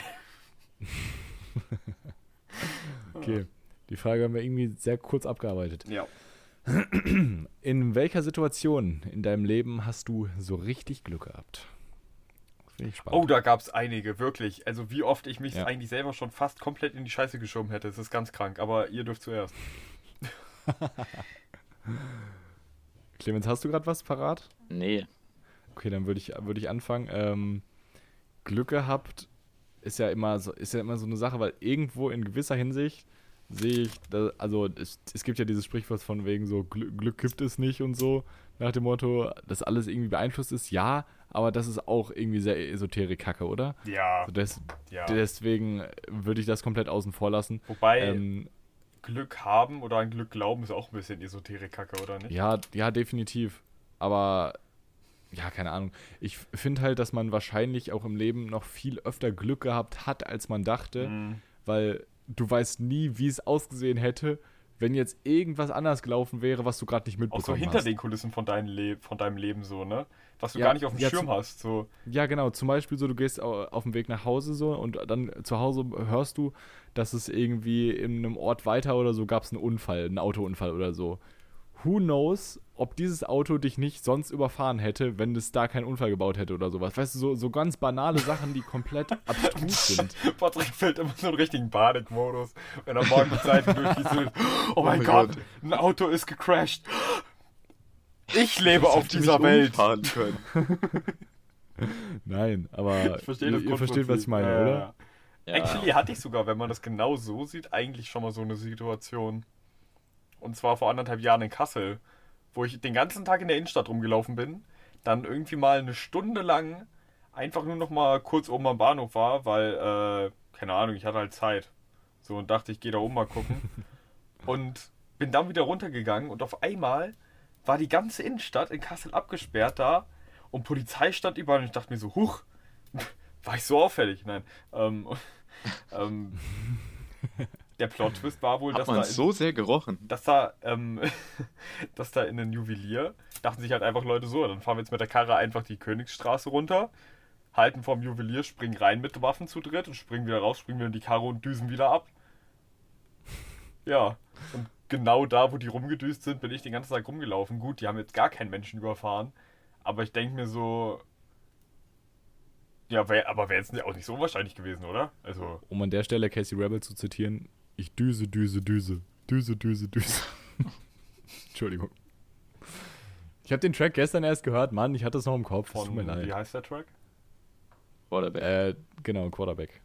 Okay, die Frage haben wir irgendwie sehr kurz abgearbeitet. Ja. In welcher Situation in deinem Leben hast du so richtig Glück gehabt? Finde ich spannend. Oh, da gab es einige, wirklich. Also wie oft ich mich eigentlich selber schon fast komplett in die Scheiße geschoben hätte. Das ist ganz krank, aber ihr dürft zuerst. Clemens, hast du gerade was parat? Nee. Okay, dann würde ich anfangen. Glück gehabt ist ja immer so eine Sache, weil irgendwo in gewisser Hinsicht sehe ich, es gibt ja dieses Sprichwort von wegen so, Glück gibt es nicht und so, nach dem Motto, dass alles irgendwie beeinflusst ist. Ja, aber das ist auch irgendwie sehr Esoterik-Kacke, oder? Ja. Deswegen würde ich das komplett außen vor lassen. Wobei Glück haben oder an Glück glauben ist auch ein bisschen Esoterik-Kacke, oder nicht? Ja, definitiv. Aber, ja, keine Ahnung. Ich finde halt, dass man wahrscheinlich auch im Leben noch viel öfter Glück gehabt hat, als man dachte, weil du weißt nie, wie es ausgesehen hätte, wenn jetzt irgendwas anders gelaufen wäre, was du gerade nicht mitbekommen hast. Auch so hinter den Kulissen von deinem Leben so, ne? Was du gar nicht auf dem Schirm hast. So. Ja, genau. Zum Beispiel so, du gehst auf dem Weg nach Hause so und dann zu Hause hörst du, dass es irgendwie in einem Ort weiter oder so gab es einen Autounfall oder so. Who knows, ob dieses Auto dich nicht sonst überfahren hätte, wenn es da keinen Unfall gebaut hätte oder sowas. Weißt du, so ganz banale Sachen, die komplett abstrus sind. Patrick fällt immer so einen richtigen Panikmodus, wenn er morgen mit Seiten durchgeht. Oh mein Gott, ein Auto ist gecrashed. Ich lebe auf dieser Welt. Können. Nein, aber ihr versteht, was ich meine, oder? Ja. Actually hatte ich sogar, wenn man das genau so sieht, eigentlich schon mal so eine Situation. Und zwar vor 1,5 Jahren in Kassel, wo ich den ganzen Tag in der Innenstadt rumgelaufen bin, dann irgendwie mal eine Stunde lang einfach nur noch mal kurz oben am Bahnhof war, weil, keine Ahnung, ich hatte halt Zeit. So, und dachte, ich gehe da oben mal gucken. Und bin dann wieder runtergegangen und auf einmal war die ganze Innenstadt in Kassel abgesperrt da und Polizei stand überall und ich dachte mir so, huch, war ich so auffällig? Nein. Der Plot-Twist war wohl, dass man so sehr gerochen. Dass da in den Juwelier dachten sich halt einfach Leute so, dann fahren wir jetzt mit der Karre einfach die Königsstraße runter, halten vorm Juwelier, springen rein mit Waffen zu dritt und springen wieder raus, springen wieder in die Karre und düsen wieder ab. Ja, und genau da, wo die rumgedüst sind, bin ich den ganzen Tag rumgelaufen. Gut, die haben jetzt gar keinen Menschen überfahren, aber ich denke mir so, ja, wäre jetzt auch nicht so unwahrscheinlich gewesen, oder? Also, um an der Stelle Casey Rebel zu zitieren, ich düse. Entschuldigung. Ich habe den Track gestern erst gehört, Mann, ich hatte es noch im Kopf. Tut mir leid. Wie heißt der Track? Quarterback. Genau, Quarterback.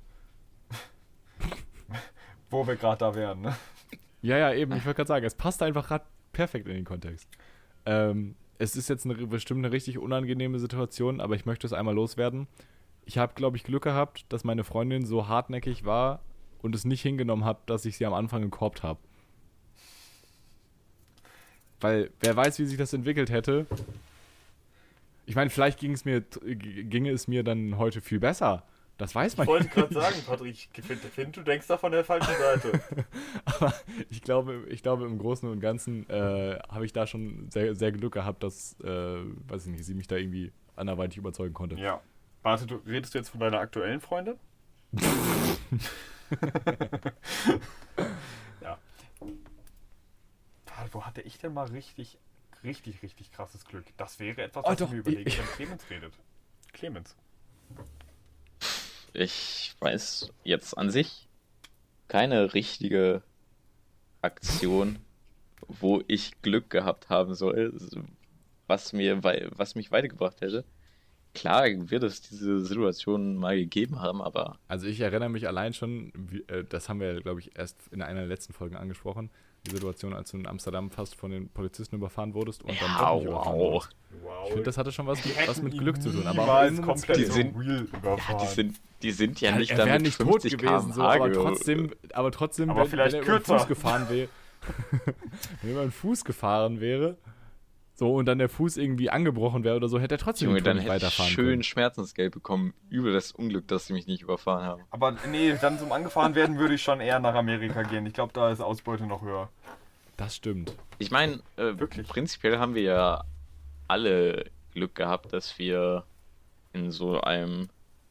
Wo wir gerade da wären, ne? Ja, eben, ich wollte gerade sagen, es passt einfach gerade perfekt in den Kontext. Es ist jetzt bestimmt eine richtig unangenehme Situation, aber ich möchte es einmal loswerden. Ich habe, glaube ich, Glück gehabt, dass meine Freundin so hartnäckig war und es nicht hingenommen hat, dass ich sie am Anfang gekorbt habe. Weil wer weiß, wie sich das entwickelt hätte. Ich meine, vielleicht ginge es mir dann heute viel besser. Das weiß man Ich wollte gerade sagen, Patrick, ich finde, du denkst da von der falschen Seite. Aber ich glaube, im Großen und Ganzen habe ich da schon sehr, sehr Glück gehabt, dass, weiß ich nicht, sie mich da irgendwie anderweitig überzeugen konnte. Ja. Warte, redest du jetzt von deiner aktuellen Freundin? Ja. Wo hatte ich denn mal richtig krasses Glück? Das wäre etwas, was ich mir überlege, wenn Clemens redet. Clemens. Ich weiß jetzt an sich keine richtige Aktion, wo ich Glück gehabt haben soll, was mich weitergebracht hätte. Klar wird es diese Situation mal gegeben haben, aber... Also ich erinnere mich allein schon, das haben wir, glaube ich, erst in einer der letzten Folgen angesprochen, die Situation, als du in Amsterdam fast von den Polizisten überfahren wurdest und dann doch nicht überfahren wurdest. Wow. Ich finde, das hatte schon was mit Glück zu tun. Aber niemals auch komplett die so sind- real überfahren. Die sind ja nicht er wäre damit nicht tot 50 gewesen, so, km/h aber trotzdem, Aber wenn vielleicht er über den kürzer. Fuß gefahren wäre, wenn er über den Fuß gefahren wäre, so und dann der Fuß irgendwie angebrochen wäre oder so, hätte er trotzdem Junge, nicht dann hätte ich weiterfahren schön können. Schmerzensgeld bekommen über das Unglück, dass sie mich nicht überfahren haben. Aber nee, dann zum Angefahren werden würde ich schon eher nach Amerika gehen. Ich glaube, da ist Ausbeute noch höher. Das stimmt. Ich meine, Wirklich? prinzipiell haben wir ja alle Glück gehabt, dass wir in so einem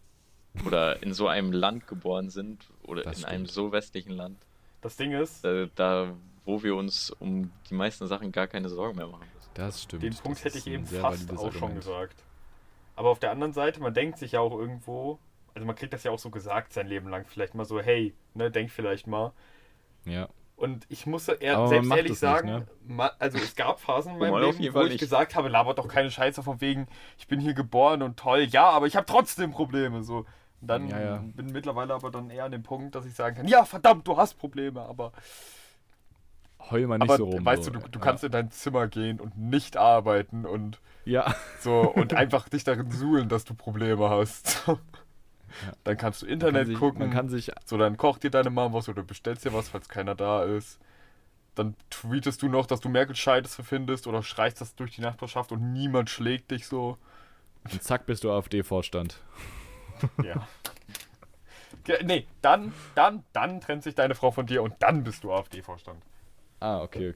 Land geboren sind oder Das in einem stimmt. so westlichen Land, Das Ding ist, da wo wir uns um die meisten Sachen gar keine Sorgen mehr machen müssen. Das stimmt. den Punkt Das hätte ist ich ein eben sehr fast valides auch schon Argument. gesagt. Aber auf der anderen Seite, man denkt sich ja auch irgendwo, also man kriegt das ja auch so gesagt sein Leben lang, vielleicht mal so, hey, ne, denk vielleicht mal. Ja. Und ich muss Aber man selbst macht ehrlich es nicht, sagen, also es gab Phasen in meinem Mal auf Leben, jeden wo Fall ich nicht. gesagt habe, labert doch keine Scheiße von wegen, ich bin hier geboren und toll, ja, aber ich habe trotzdem Probleme. So. Und dann Ja, ja. bin mittlerweile aber dann eher an dem Punkt, dass ich sagen kann, ja, verdammt, du hast Probleme, aber Heul mal nicht so rum. weißt so. du, du kannst in dein Zimmer gehen und nicht arbeiten und Ja. so und einfach dich darin suhlen, dass du Probleme hast. Dann kannst du Internet gucken. Man kann sich. So, dann kocht dir deine Mama was oder bestellst dir was, falls keiner da ist. Dann tweetest du noch, dass du Merkel Scheiße findest oder schreist das durch die Nachbarschaft und niemand schlägt dich so. Und zack, bist du AfD-Vorstand. Ja. Nee, dann trennt sich deine Frau von dir und dann bist du AfD-Vorstand. Ah, okay.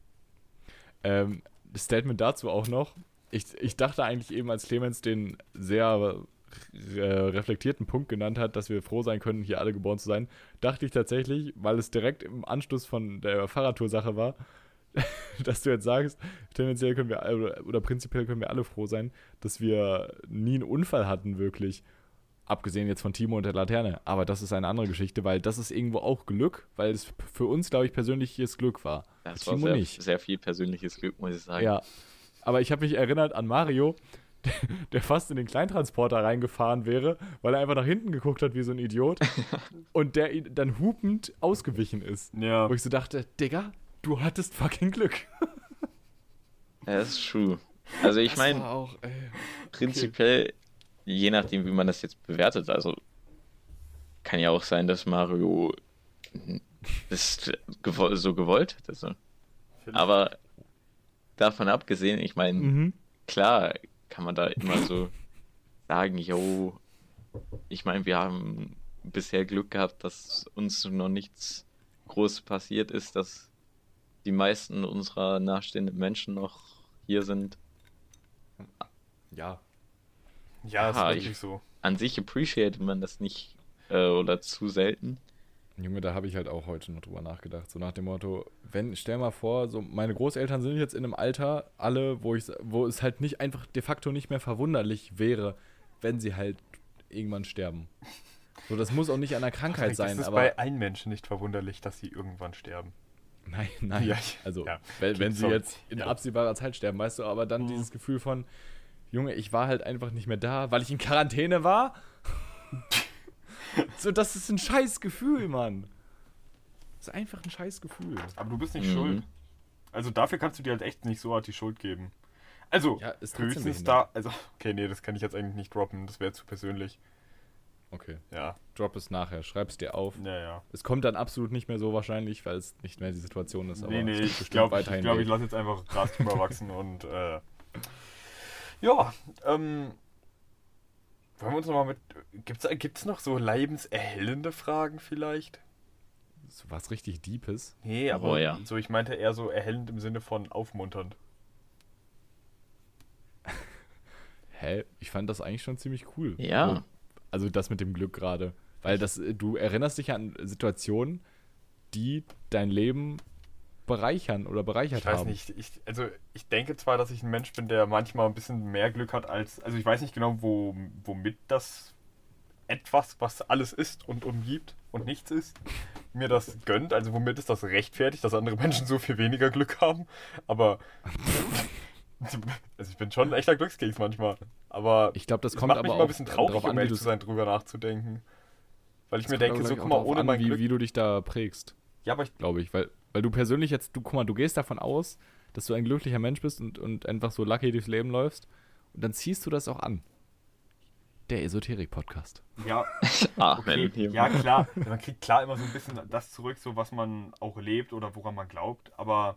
Das Statement dazu auch noch. Ich dachte eigentlich eben, als Clemens den sehr reflektierten Punkt genannt hat, dass wir froh sein können, hier alle geboren zu sein, dachte ich tatsächlich, weil es direkt im Anschluss von der Fahrradtour-Sache war, dass du jetzt sagst, tendenziell können wir oder prinzipiell können wir alle froh sein, dass wir nie einen Unfall hatten, wirklich. Abgesehen jetzt von Timo und der Laterne. Aber das ist eine andere Geschichte, weil das ist irgendwo auch Glück, weil es für uns, glaube ich, persönliches Glück war. Das Timo war nicht. sehr viel persönliches Glück, muss ich sagen. Ja, aber ich habe mich erinnert an Mario, der fast in den Kleintransporter reingefahren wäre, weil er einfach nach hinten geguckt hat wie so ein Idiot und der ihn dann hupend ausgewichen ist. Ja. Wo ich so dachte, Digga, du hattest fucking Glück. Ja, das ist true. Also ich Das meine, war auch, prinzipiell, je nachdem, wie man das jetzt bewertet, also kann ja auch sein, dass Mario das so gewollt hat. Also. Aber davon abgesehen, ich meine, Mhm. klar kann man da immer so sagen, yo, ich meine, wir haben bisher Glück gehabt, dass uns noch nichts Großes passiert ist, dass die meisten unserer nahestehenden Menschen noch hier sind. Ja. Ja, ist Ah, wirklich so. An sich appreciated man das nicht oder zu selten. Junge, da habe ich halt auch heute noch drüber nachgedacht. So nach dem Motto, stell mal vor, so meine Großeltern sind jetzt in einem Alter, alle, wo es halt nicht einfach de facto nicht mehr verwunderlich wäre, wenn sie halt irgendwann sterben. So, das muss auch nicht an der Krankheit sein, Es ist aber. bei allen Menschen nicht verwunderlich, dass sie irgendwann sterben. Nein. Ja, Also, ja. wenn sie Sorry. jetzt in Ja. absehbarer Zeit sterben, weißt du, aber dann Mhm. dieses Gefühl von, Junge, ich war halt einfach nicht mehr da, weil ich in Quarantäne war. So, das ist ein scheiß Gefühl, Mann. Das ist einfach ein scheiß Gefühl. Aber du bist nicht Mhm. schuld. Also dafür kannst du dir halt echt nicht so hart die Schuld geben. Also, Ja, ist trotzdem höchstens behindert. da, also, okay, nee, das kann ich jetzt eigentlich nicht droppen, das wäre zu persönlich. Okay. Ja, Drop es nachher, schreib's dir auf. ja. Es kommt dann absolut nicht mehr so wahrscheinlich, weil es nicht mehr die Situation ist. Aber Nee, es gibt ich bestimmt glaube, weiterhin ich Weg. lasse jetzt einfach Gras drüber wachsen und ja, wollen wir uns nochmal mit, gibt's noch so lebenserhellende Fragen vielleicht? So was richtig Deepes. Nee, aber ja. so, ich meinte eher so erhellend im Sinne von aufmunternd. Hä? Ich fand das eigentlich schon ziemlich cool. Ja. So, also das mit dem Glück gerade. Weil du erinnerst dich an Situationen, die dein Leben bereichern oder bereichert Ich weiß haben. nicht, ich denke zwar, dass ich ein Mensch bin, der manchmal ein bisschen mehr Glück hat als, also ich weiß nicht genau, womit das etwas, was alles ist und umgibt und nichts ist, mir das gönnt, also womit ist das rechtfertigt, dass andere Menschen so viel weniger Glück haben, aber also ich bin schon ein echter Glückskeks manchmal, aber Ich glaube, das es kommt macht aber mich immer auch ein bisschen traurig, drauf um an, wie ehrlich du zu sein, drüber nachzudenken, weil ich es mir kommt denke, aber, so glaub ich, guck auch mal, drauf ohne an, mein Glück, wie du dich da prägst, ja, aber glaube ich. Weil du persönlich jetzt, guck mal, du gehst davon aus, dass du ein glücklicher Mensch bist und einfach so lucky durchs Leben läufst und dann ziehst du das auch an. Der Esoterik-Podcast. ja, Amen. okay, ja klar, man kriegt klar immer so ein bisschen das zurück, so was man auch lebt oder woran man glaubt, aber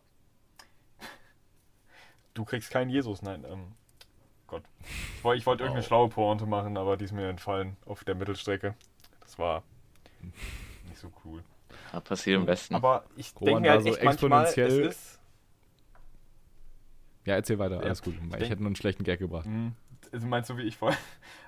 du kriegst keinen Jesus, nein, Gott. Ich wollte irgendeine schlaue Pointe machen, aber die ist mir entfallen auf der Mittelstrecke. Das war nicht so cool. Ja, passiert am besten. Aber ich Roman denke mir war halt so echt manchmal, exponentiell- es ist, Ja, erzähl weiter, Ja, alles gut. ich Ich denk- hätte nur einen schlechten Gag gebracht. also meinst du wie ich vorhin,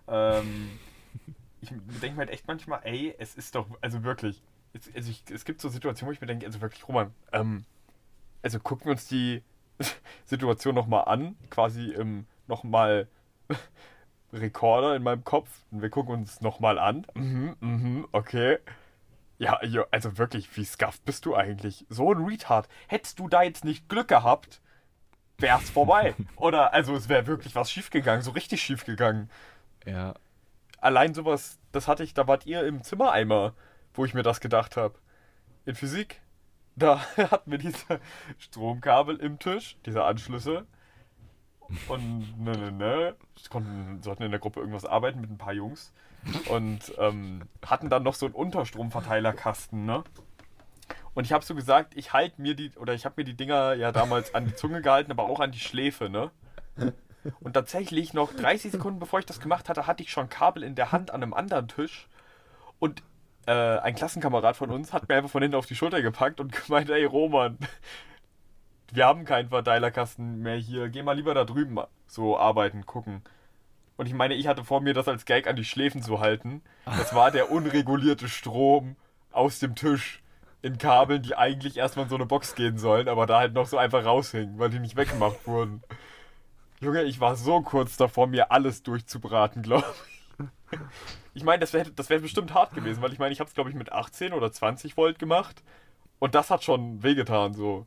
ich denke mir halt echt manchmal, ey, es ist doch, also wirklich, es gibt so Situationen, wo ich mir denke, also wirklich, Roman, also gucken wir uns die Situation nochmal an, quasi im nochmal Rekorder in meinem Kopf und wir gucken uns nochmal an. Okay. Ja, also wirklich, wie scuffed bist du eigentlich? So ein Retard. Hättest du da jetzt nicht Glück gehabt, wär's vorbei. Oder, also es wäre wirklich was schiefgegangen, so richtig schiefgegangen. Ja, Allein sowas, das hatte ich, da wart ihr im Zimmereimer, wo ich mir das gedacht habe. In Physik, da hatten wir diese Stromkabel im Tisch, diese Anschlüsse. Und sollten in der Gruppe irgendwas arbeiten mit ein paar Jungs. Und hatten dann noch so einen Unterstromverteilerkasten, ne? Und ich habe so gesagt, ich habe mir die Dinger ja damals an die Zunge gehalten, aber auch an die Schläfe, ne? Und tatsächlich noch 30 Sekunden bevor ich das gemacht hatte, hatte ich schon Kabel in der Hand an einem anderen Tisch. Und ein Klassenkamerad von uns hat mir einfach von hinten auf die Schulter gepackt und gemeint, ey Roman, wir haben keinen Verteilerkasten mehr hier, geh mal lieber da drüben so arbeiten, gucken. Und ich meine, ich hatte vor mir, das als Gag an die Schläfen zu halten. Das war der unregulierte Strom aus dem Tisch in Kabeln, die eigentlich erstmal in so eine Box gehen sollen, aber da halt noch so einfach raushingen, weil die nicht weggemacht wurden. Junge, ich war so kurz davor, mir alles durchzubraten, glaube ich. Ich meine, das wär bestimmt hart gewesen, weil ich meine, ich habe es, glaube ich, mit 18 oder 20 Volt gemacht und das hat schon wehgetan, so.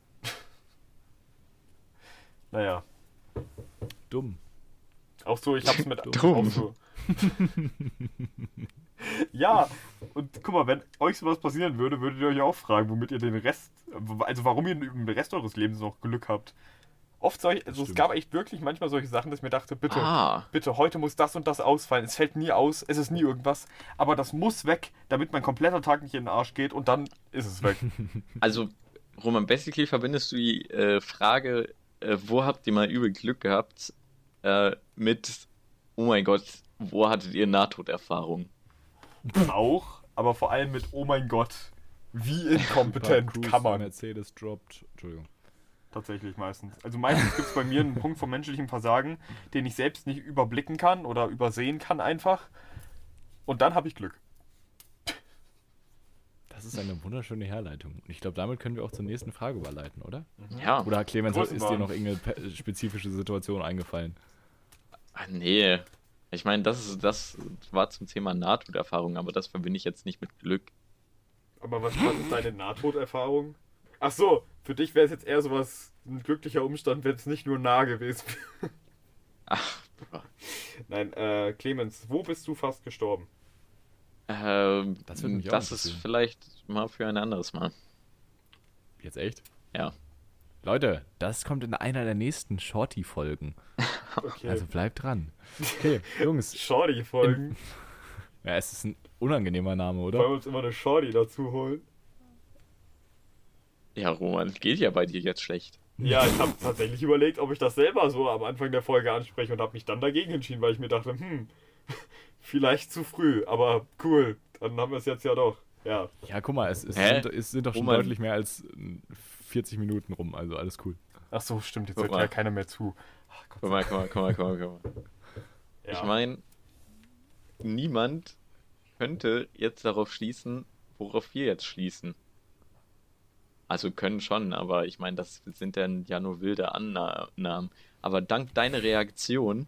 Naja. dumm. Auch so, ich hab's mit Dumm. auch so. Ja, und guck mal, wenn euch sowas passieren würde, würdet ihr euch auch fragen, womit ihr den Rest, also warum ihr im Rest eures Lebens noch Glück habt. Oft also es Stimmt. gab echt wirklich manchmal solche Sachen, dass ich mir dachte, bitte, Ah. bitte, heute muss das und das ausfallen. Es fällt nie aus, es ist nie irgendwas, aber das muss weg, damit mein kompletter Tag nicht in den Arsch geht und dann ist es weg. Also, Roman, basically verbindest du die Frage, wo habt ihr mal übel Glück gehabt, mit, oh mein Gott, wo hattet ihr Nahtoderfahrung? Auch, aber vor allem mit, oh mein Gott, wie inkompetent Cruise kann man. Mercedes droppt. Entschuldigung. Tatsächlich meistens. Also meistens gibt es bei mir einen Punkt vom menschlichen Versagen, den ich selbst nicht überblicken kann oder übersehen kann einfach. Und dann habe ich Glück. Das ist eine wunderschöne Herleitung. Und ich glaube, damit können wir auch zur nächsten Frage überleiten, oder? Ja. Oder Clemens, Großen ist dir Bahn. noch irgendeine spezifische Situation eingefallen? Ah, nee. Ich meine, das war zum Thema Nahtoderfahrung, aber das verbinde ich jetzt nicht mit Glück. Aber was ist deine Nahtoderfahrung? Ach so, für dich wäre es jetzt eher sowas, ein glücklicher Umstand, wenn es nicht nur nah gewesen wäre. Ach, Nein, Clemens, wo bist du fast gestorben? Das würde mich auch das ist interessieren. vielleicht mal für ein anderes Mal. Jetzt echt? Ja. Leute, das kommt in einer der nächsten Shorty-Folgen. Okay. Also bleibt dran. Okay, Jungs, Shorty-Folgen. Ja, es ist ein unangenehmer Name, Wollen oder? wir uns immer eine Shorty dazu holen? Ja, Roman, geht ja bei dir jetzt schlecht. Ja, ich habe tatsächlich überlegt, ob ich das selber so am Anfang der Folge anspreche und habe mich dann dagegen entschieden, weil ich mir dachte, vielleicht zu früh, aber cool, dann haben wir es jetzt ja doch. Ja, Ja, guck mal, es sind doch schon Roman. deutlich mehr als 40 Minuten rum, also alles cool. ach so, stimmt, jetzt Guck hört mal. ja keiner mehr zu. Ach Gott. Guck mal. Ja. Ich meine, niemand könnte jetzt darauf schließen, worauf wir jetzt schließen. Also können schon, aber ich meine, das sind dann ja nur wilde Annahmen. Aber dank deiner Reaktion,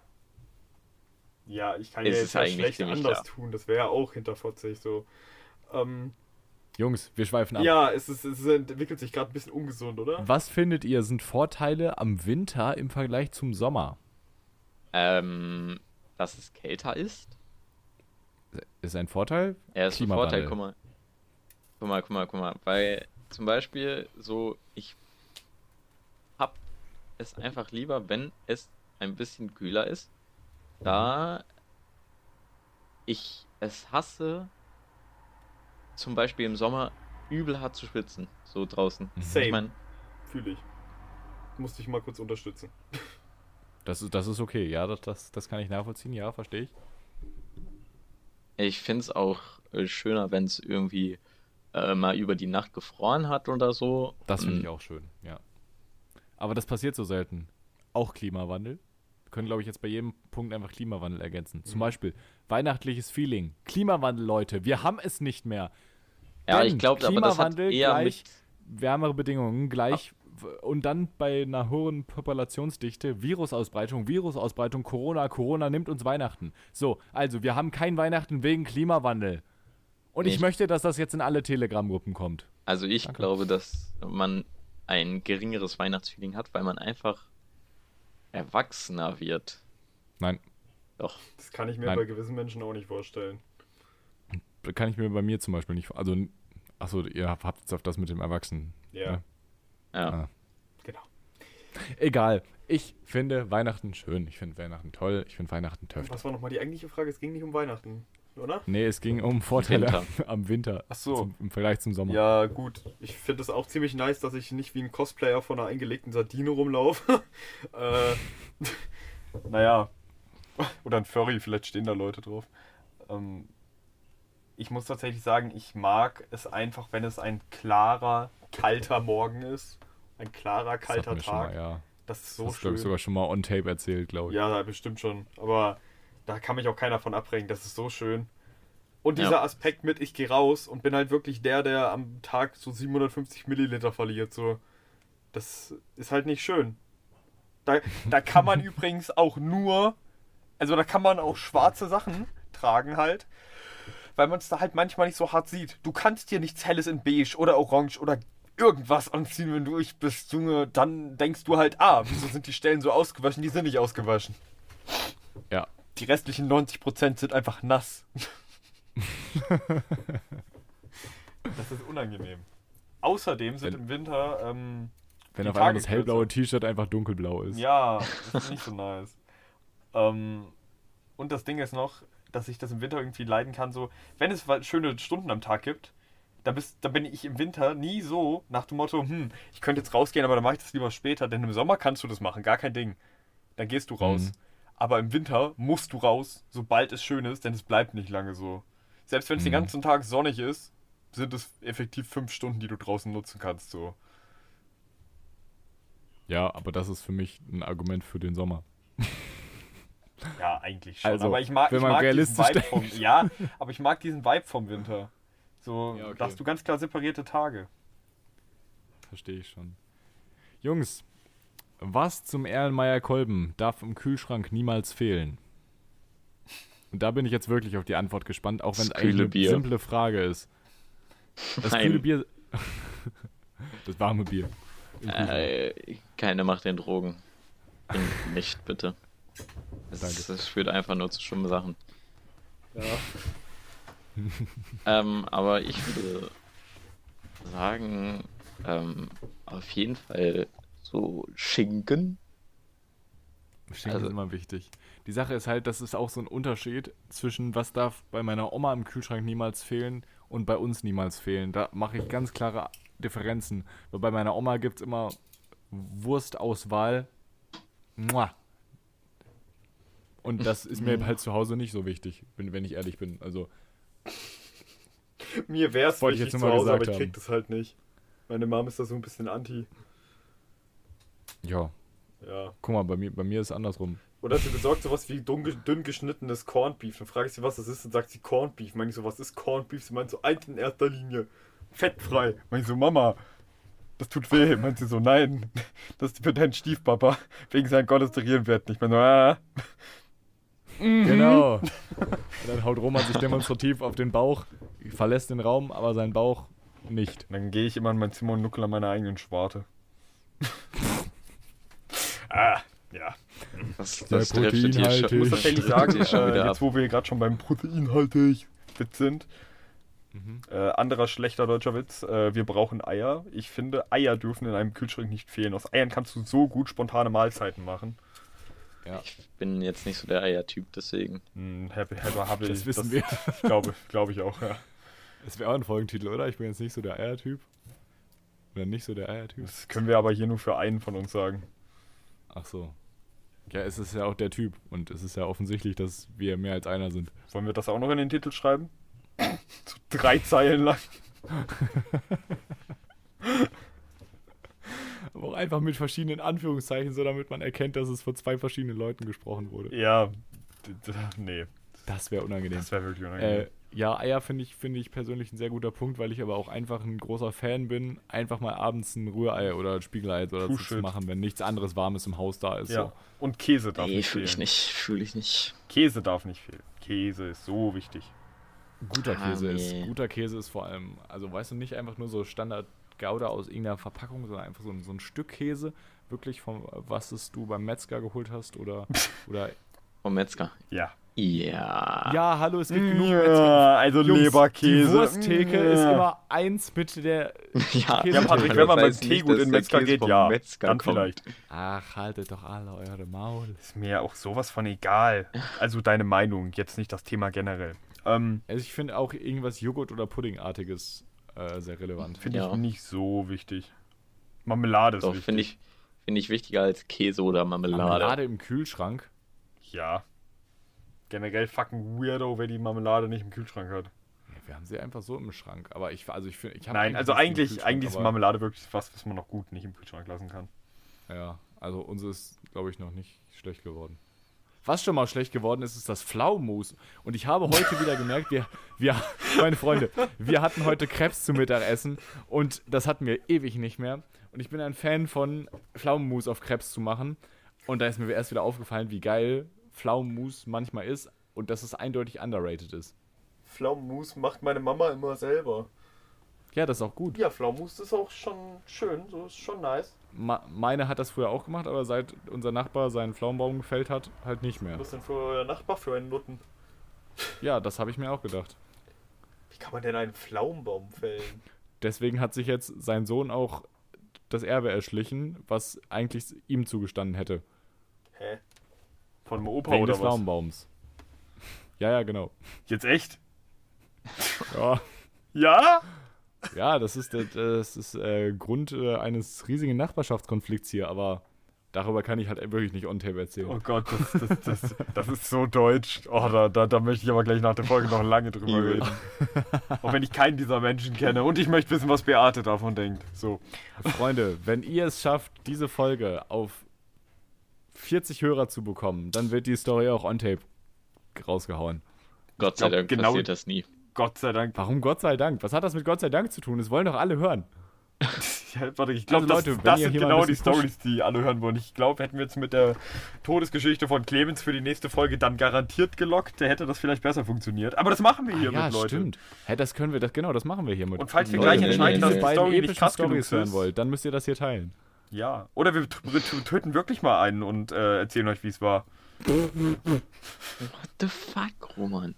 Ja, ich kann Es ja ist jetzt ja eigentlich schlecht ziemlich anders klar. tun, das wäre ja auch hinterfotzig so. Jungs, wir schweifen ab. Ja, es entwickelt sich gerade ein bisschen ungesund, oder? Was findet ihr sind Vorteile am Winter im Vergleich zum Sommer? dass es kälter ist. Ist ein Vorteil? Ja, ist ein Vorteil, Klimawandel. guck mal. Weil zum Beispiel so, ich hab es einfach lieber, wenn es ein bisschen kühler ist, da ich es hasse, zum Beispiel im Sommer übel hart zu schwitzen, so draußen. Same. Ich meine, Fühle ich. Musste ich mal kurz unterstützen. Das ist okay, ja, das kann ich nachvollziehen, ja, verstehe ich. ich finde es auch schöner, wenn es irgendwie mal über die Nacht gefroren hat oder so. Das finde Und ich auch schön, ja. Aber das passiert so selten. Auch Klimawandel. Wir können, glaube ich, jetzt bei jedem Punkt einfach Klimawandel ergänzen. Zum Beispiel weihnachtliches Feeling. Klimawandel, Leute, wir haben es nicht mehr. Ja, Denn ich glaube, aber das hat Klimawandel eher gleich mit. wärmere Bedingungen, gleich und dann bei einer hohen Populationsdichte Virusausbreitung, Corona nimmt uns Weihnachten. So, also wir haben kein Weihnachten wegen Klimawandel. Und ich Ich- möchte, dass das jetzt in alle Telegram-Gruppen kommt. Also ich Danke. glaube, dass man ein geringeres Weihnachtsfeeling hat, weil man einfach erwachsener wird. Nein, Doch. Das kann ich mir Nein. bei gewissen Menschen auch nicht vorstellen. kann ich mir bei mir zum Beispiel nicht. Also, achso, ihr habt jetzt auf das mit dem Erwachsenen. Ja, Ja. Ah. genau. Egal. Ich finde Weihnachten schön. Ich finde Weihnachten toll. Ich finde Weihnachten töft. Was war nochmal die eigentliche Frage? Es ging nicht um Weihnachten, oder? Nee, es ging um Vorteile Winter. am Winter. Ach so. Im Vergleich zum Sommer. Ja, gut. Ich finde es auch ziemlich nice, dass ich nicht wie ein Cosplayer von einer eingelegten Sardine rumlaufe. Naja. Oder ein Furry, vielleicht stehen da Leute drauf. Ich muss tatsächlich sagen, ich mag es einfach, wenn es ein klarer, kalter Morgen ist. Ein klarer, Das hatten kalter wir schon Tag. mal, ja. Das ist Das so hast du, glaube ich, schön. sogar schon mal on tape erzählt, glaube ich. Ja, bestimmt schon. Aber da kann mich auch keiner von abbringen. Das ist so schön. Und Ja. dieser Aspekt mit, ich gehe raus und bin halt wirklich der am Tag so 750 Milliliter verliert. So. Das ist halt nicht schön. Da kann man übrigens auch nur, also da kann man auch schwarze Sachen tragen halt, weil man es da halt manchmal nicht so hart sieht. Du kannst dir nichts Helles in beige oder orange oder irgendwas anziehen, wenn du ich bist, Junge. Dann denkst du halt, wieso sind die Stellen so ausgewaschen? Die sind nicht ausgewaschen. Ja. Die restlichen 90% sind einfach nass. Das ist unangenehm. Außerdem sind Wenn- im Winter Wenn die auf einmal Tage das hellblaue kürzer. T-Shirt einfach dunkelblau ist. Ja, das ist nicht so nice. Und das Ding ist noch, dass ich das im Winter irgendwie leiden kann, so, wenn es schöne Stunden am Tag gibt, dann bin ich im Winter nie so nach dem Motto, ich könnte jetzt rausgehen, aber dann mache ich das lieber später, denn im Sommer kannst du das machen, gar kein Ding. Dann gehst du raus. Mhm. Aber im Winter musst du raus, sobald es schön ist, denn es bleibt nicht lange so. Selbst wenn es den Mhm. ganzen Tag sonnig ist, sind es effektiv 5 Stunden, die du draußen nutzen kannst, so. Ja, aber das ist für mich ein Argument für den Sommer. Ja, eigentlich schon. Also, aber ich mag, wenn ich man mag diesen realistisch Vibe vom, ja, aber ich mag diesen Vibe vom Winter. So, Ja, okay. da hast du ganz klar separierte Tage. Verstehe ich schon. Jungs, was zum Erlenmeyer Kolben darf im Kühlschrank niemals fehlen? Und da bin ich jetzt wirklich auf die Antwort gespannt, auch wenn es Das eigentlich kühle eine Bier. simple Frage ist. Das Nein. kühle Bier. Das warme Bier. Im Kühlschrank. Keine Macht den Drogen. Nicht, bitte. Danke. Das führt einfach nur zu schlimmen Sachen. Ja. Aber ich würde sagen, auf jeden Fall so Schinken. Schinken Also- ist immer wichtig. Die Sache ist halt, das ist auch so ein Unterschied zwischen was darf bei meiner Oma im Kühlschrank niemals fehlen und bei uns niemals fehlen. Da mache ich ganz klare Differenzen. Weil bei meiner Oma gibt es immer Wurstauswahl. Mua. Und das ist mir halt zu Hause nicht so wichtig, wenn ich ehrlich bin. Also, Mir wär's Wollte ich wichtig jetzt zu nur mal Hause, aber ich gesagt krieg haben. das halt nicht. Meine Mom ist da so ein bisschen anti. ja, Ja. guck mal, bei mir ist es andersrum. Oder sie besorgt sowas wie dünn geschnittenes Corned Beef. Dann frage ich sie, was das ist, und sagt sie Corned Beef. Meine ich so, was ist Corned Beef? Sie meint so, eins in erster Linie. Fettfrei. Meine ich so, Mama, das tut weh. Meint sie so, nein, das ist für deinen Stiefpapa. Wegen seinem Cholesterinwert nicht. Ich meine so, Genau. Und dann haut Roman sich demonstrativ auf den Bauch, verlässt den Raum, aber sein Bauch nicht. Dann gehe ich immer in mein Zimmer und nuckel an meiner eigenen Schwarte. Ja. Das Sehr driftet hier proteinhaltig. Ich muss tatsächlich sagen, driftet hier schon wieder jetzt ab. wo wir gerade schon beim proteinhaltig Witz sind, anderer schlechter deutscher Witz, wir brauchen Eier. Ich finde, Eier dürfen in einem Kühlschrank nicht fehlen. Aus Eiern kannst du so gut spontane Mahlzeiten machen. Ja, Ich bin jetzt nicht so der Eiertyp, deswegen. das wissen wir. Glaube ich auch, ja. Das wäre auch ein Folgentitel, oder? Ich bin jetzt nicht so der Eiertyp. Oder nicht so der Eiertyp. Das können wir aber hier nur für einen von uns sagen. Ach so. Ja, es ist ja auch der Typ. Und es ist ja offensichtlich, dass wir mehr als einer sind. Wollen wir das auch noch in den Titel schreiben? So 3 Zeilen lang. Aber auch einfach mit verschiedenen Anführungszeichen, so damit man erkennt, dass es von 2 verschiedenen Leuten gesprochen wurde. Ja, nee, Das wäre unangenehm. das wäre wirklich unangenehm. Ja, Eier finde ich persönlich ein sehr guter Punkt, weil ich aber auch einfach ein großer Fan bin, einfach mal abends ein Rührei oder ein Spiegelei oder so zu Shit. machen, wenn nichts anderes Warmes im Haus da ist. Ja, So. und Käse darf Nee, nicht fühle ich fehlen. nicht. Fühle ich nicht. Käse darf nicht fehlen. Käse ist so wichtig. Guter nee. Guter Käse ist vor allem, also weißt du, nicht einfach nur so Standard Gouda aus irgendeiner Verpackung, sondern einfach so ein Stück Käse, wirklich von was es du beim Metzger geholt hast oder Vom Metzger. Ja. Ja. ja, hallo, es gibt genug Metzger. Ja, also Jungs, Leberkäse. Die Wursttheke ist Ja. immer eins mit der Ja, Ja, Patrick, das wenn man beim heißt nicht, Teegut dass in der Metzger Käse geht, vom ja, Metzger dann kommt. vielleicht. Ach, haltet doch alle eure Maul. Ist mir auch sowas von egal. Also deine Meinung, jetzt nicht das Thema generell. Also ich finde auch irgendwas Joghurt- oder Puddingartiges sehr relevant. Finde Ja. ich nicht so wichtig. Marmelade ist Doch, wichtig. finde ich wichtiger als Käse oder Marmelade. Marmelade im Kühlschrank. Ja. Generell fucking weirdo, wer die Marmelade nicht im Kühlschrank hat. Ja, wir haben sie einfach so im Schrank. Aber ich finde, ich habe Nein, also nichts im eigentlich Kühlschrank, ist aber- Marmelade wirklich was man noch gut nicht im Kühlschrank lassen kann. Ja, also uns ist, glaube ich, noch nicht schlecht geworden. Was schon mal schlecht geworden ist, ist das Pflaumenmus. Und ich habe heute wieder gemerkt, meine Freunde, wir hatten heute Crepes zum Mittagessen und das hatten wir ewig nicht mehr. Und ich bin ein Fan von Pflaumenmus auf Crepes zu machen. Und da ist mir erst wieder aufgefallen, wie geil Pflaumenmus manchmal ist und dass es eindeutig underrated ist. Pflaumenmus macht meine Mama immer selber. Ja, das ist auch gut. Ja, Pflaumenmus ist auch schon schön, so ist schon nice. Meine hat das früher auch gemacht, aber seit unser Nachbar seinen Pflaumenbaum gefällt hat, halt nicht mehr. Was ist denn für euer Nachbar für einen Nutten? Ja, das habe ich mir auch gedacht. Wie kann man denn einen Pflaumenbaum fällen? Deswegen hat sich jetzt sein Sohn auch das Erbe erschlichen, was eigentlich ihm zugestanden hätte. Hä? Von dem Opa Wegen oder des was? Pflaumenbaums. Ja, genau. Jetzt echt? Ja, Ja? ja, das ist Grund eines riesigen Nachbarschaftskonflikts hier, aber darüber kann ich halt wirklich nicht on-tape erzählen. Oh Gott, das ist so deutsch. Oh, da möchte ich aber gleich nach der Folge noch lange drüber Übel. reden. Auch wenn ich keinen dieser Menschen kenne. Und ich möchte wissen, was Beate davon denkt. So. Freunde, wenn ihr es schafft, diese Folge auf 40 Hörer zu bekommen, dann wird die Story auch on-tape rausgehauen. Gott sei glaub, Dank genau- passiert das nie. Gott sei Dank. Warum Gott sei Dank? Was hat das mit Gott sei Dank zu tun? Das wollen doch alle hören. Ja, warte, ich glaube, Also Leute, wenn das ihr sind hier mal genau ein die bisschen Stories, die alle hören wollen. Ich glaube, hätten wir jetzt mit der Todesgeschichte von Clemens für die nächste Folge dann garantiert gelockt, hätte das vielleicht besser funktioniert. Aber das machen wir hier Ja, mit, Leute. stimmt. Hä, das können wir, genau, das machen wir hier mit. Und falls wir Leute, gleich wenn entscheiden, ihr dass diese die beiden Story nicht epischen krass genug Storys hören ist. wollt, dann müsst ihr das hier teilen. Ja. Oder wir töten wirklich mal einen und erzählen euch, wie es war. What the fuck, Roman?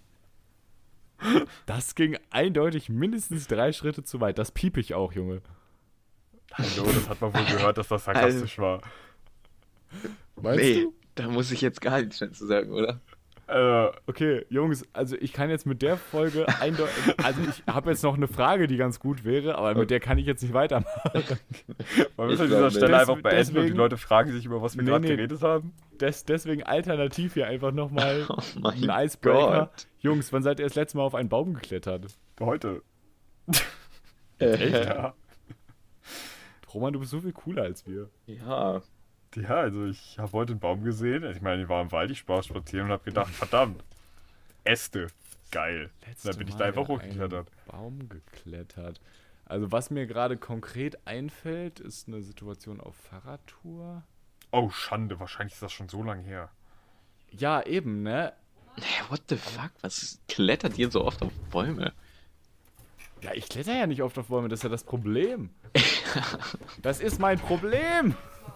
Das ging eindeutig mindestens 3 Schritte zu weit. Das piep ich auch, Junge. Hallo, das hat man wohl gehört, dass das sarkastisch war. Meinst Nee. du? Da muss ich jetzt gar nichts mehr zu sagen, oder? Okay, Jungs, also ich kann jetzt mit der Folge eindeutig, also ich habe jetzt noch eine Frage, die ganz gut wäre, aber mit der kann ich jetzt nicht weitermachen. Wollen wir Ich es an glaub dieser nicht. Stelle einfach beenden und die Deswegen- Leute fragen sich, über was wir gerade geredet haben? Deswegen alternativ hier einfach nochmal Oh mein ein Icebreaker. Gott. Jungs, wann seid ihr das letzte Mal auf einen Baum geklettert? Heute. Echt? Ja. Roman, du bist so viel cooler als wir. Ja. Ja, also ich habe heute einen Baum gesehen. Ich meine, ich war im Wald, ich war spazieren und habe gedacht, verdammt, Äste, geil. Dann bin ich da einfach hochgeklettert. Baum geklettert. Also was mir gerade konkret einfällt, ist eine Situation auf Fahrradtour. Oh, Schande, wahrscheinlich ist das schon so lange her. Ja, eben, ne? Hey, what the fuck? Was klettert ihr so oft auf Bäume? Ja, ich kletter ja nicht oft auf Bäume, das ist ja das Problem. Das ist mein Problem.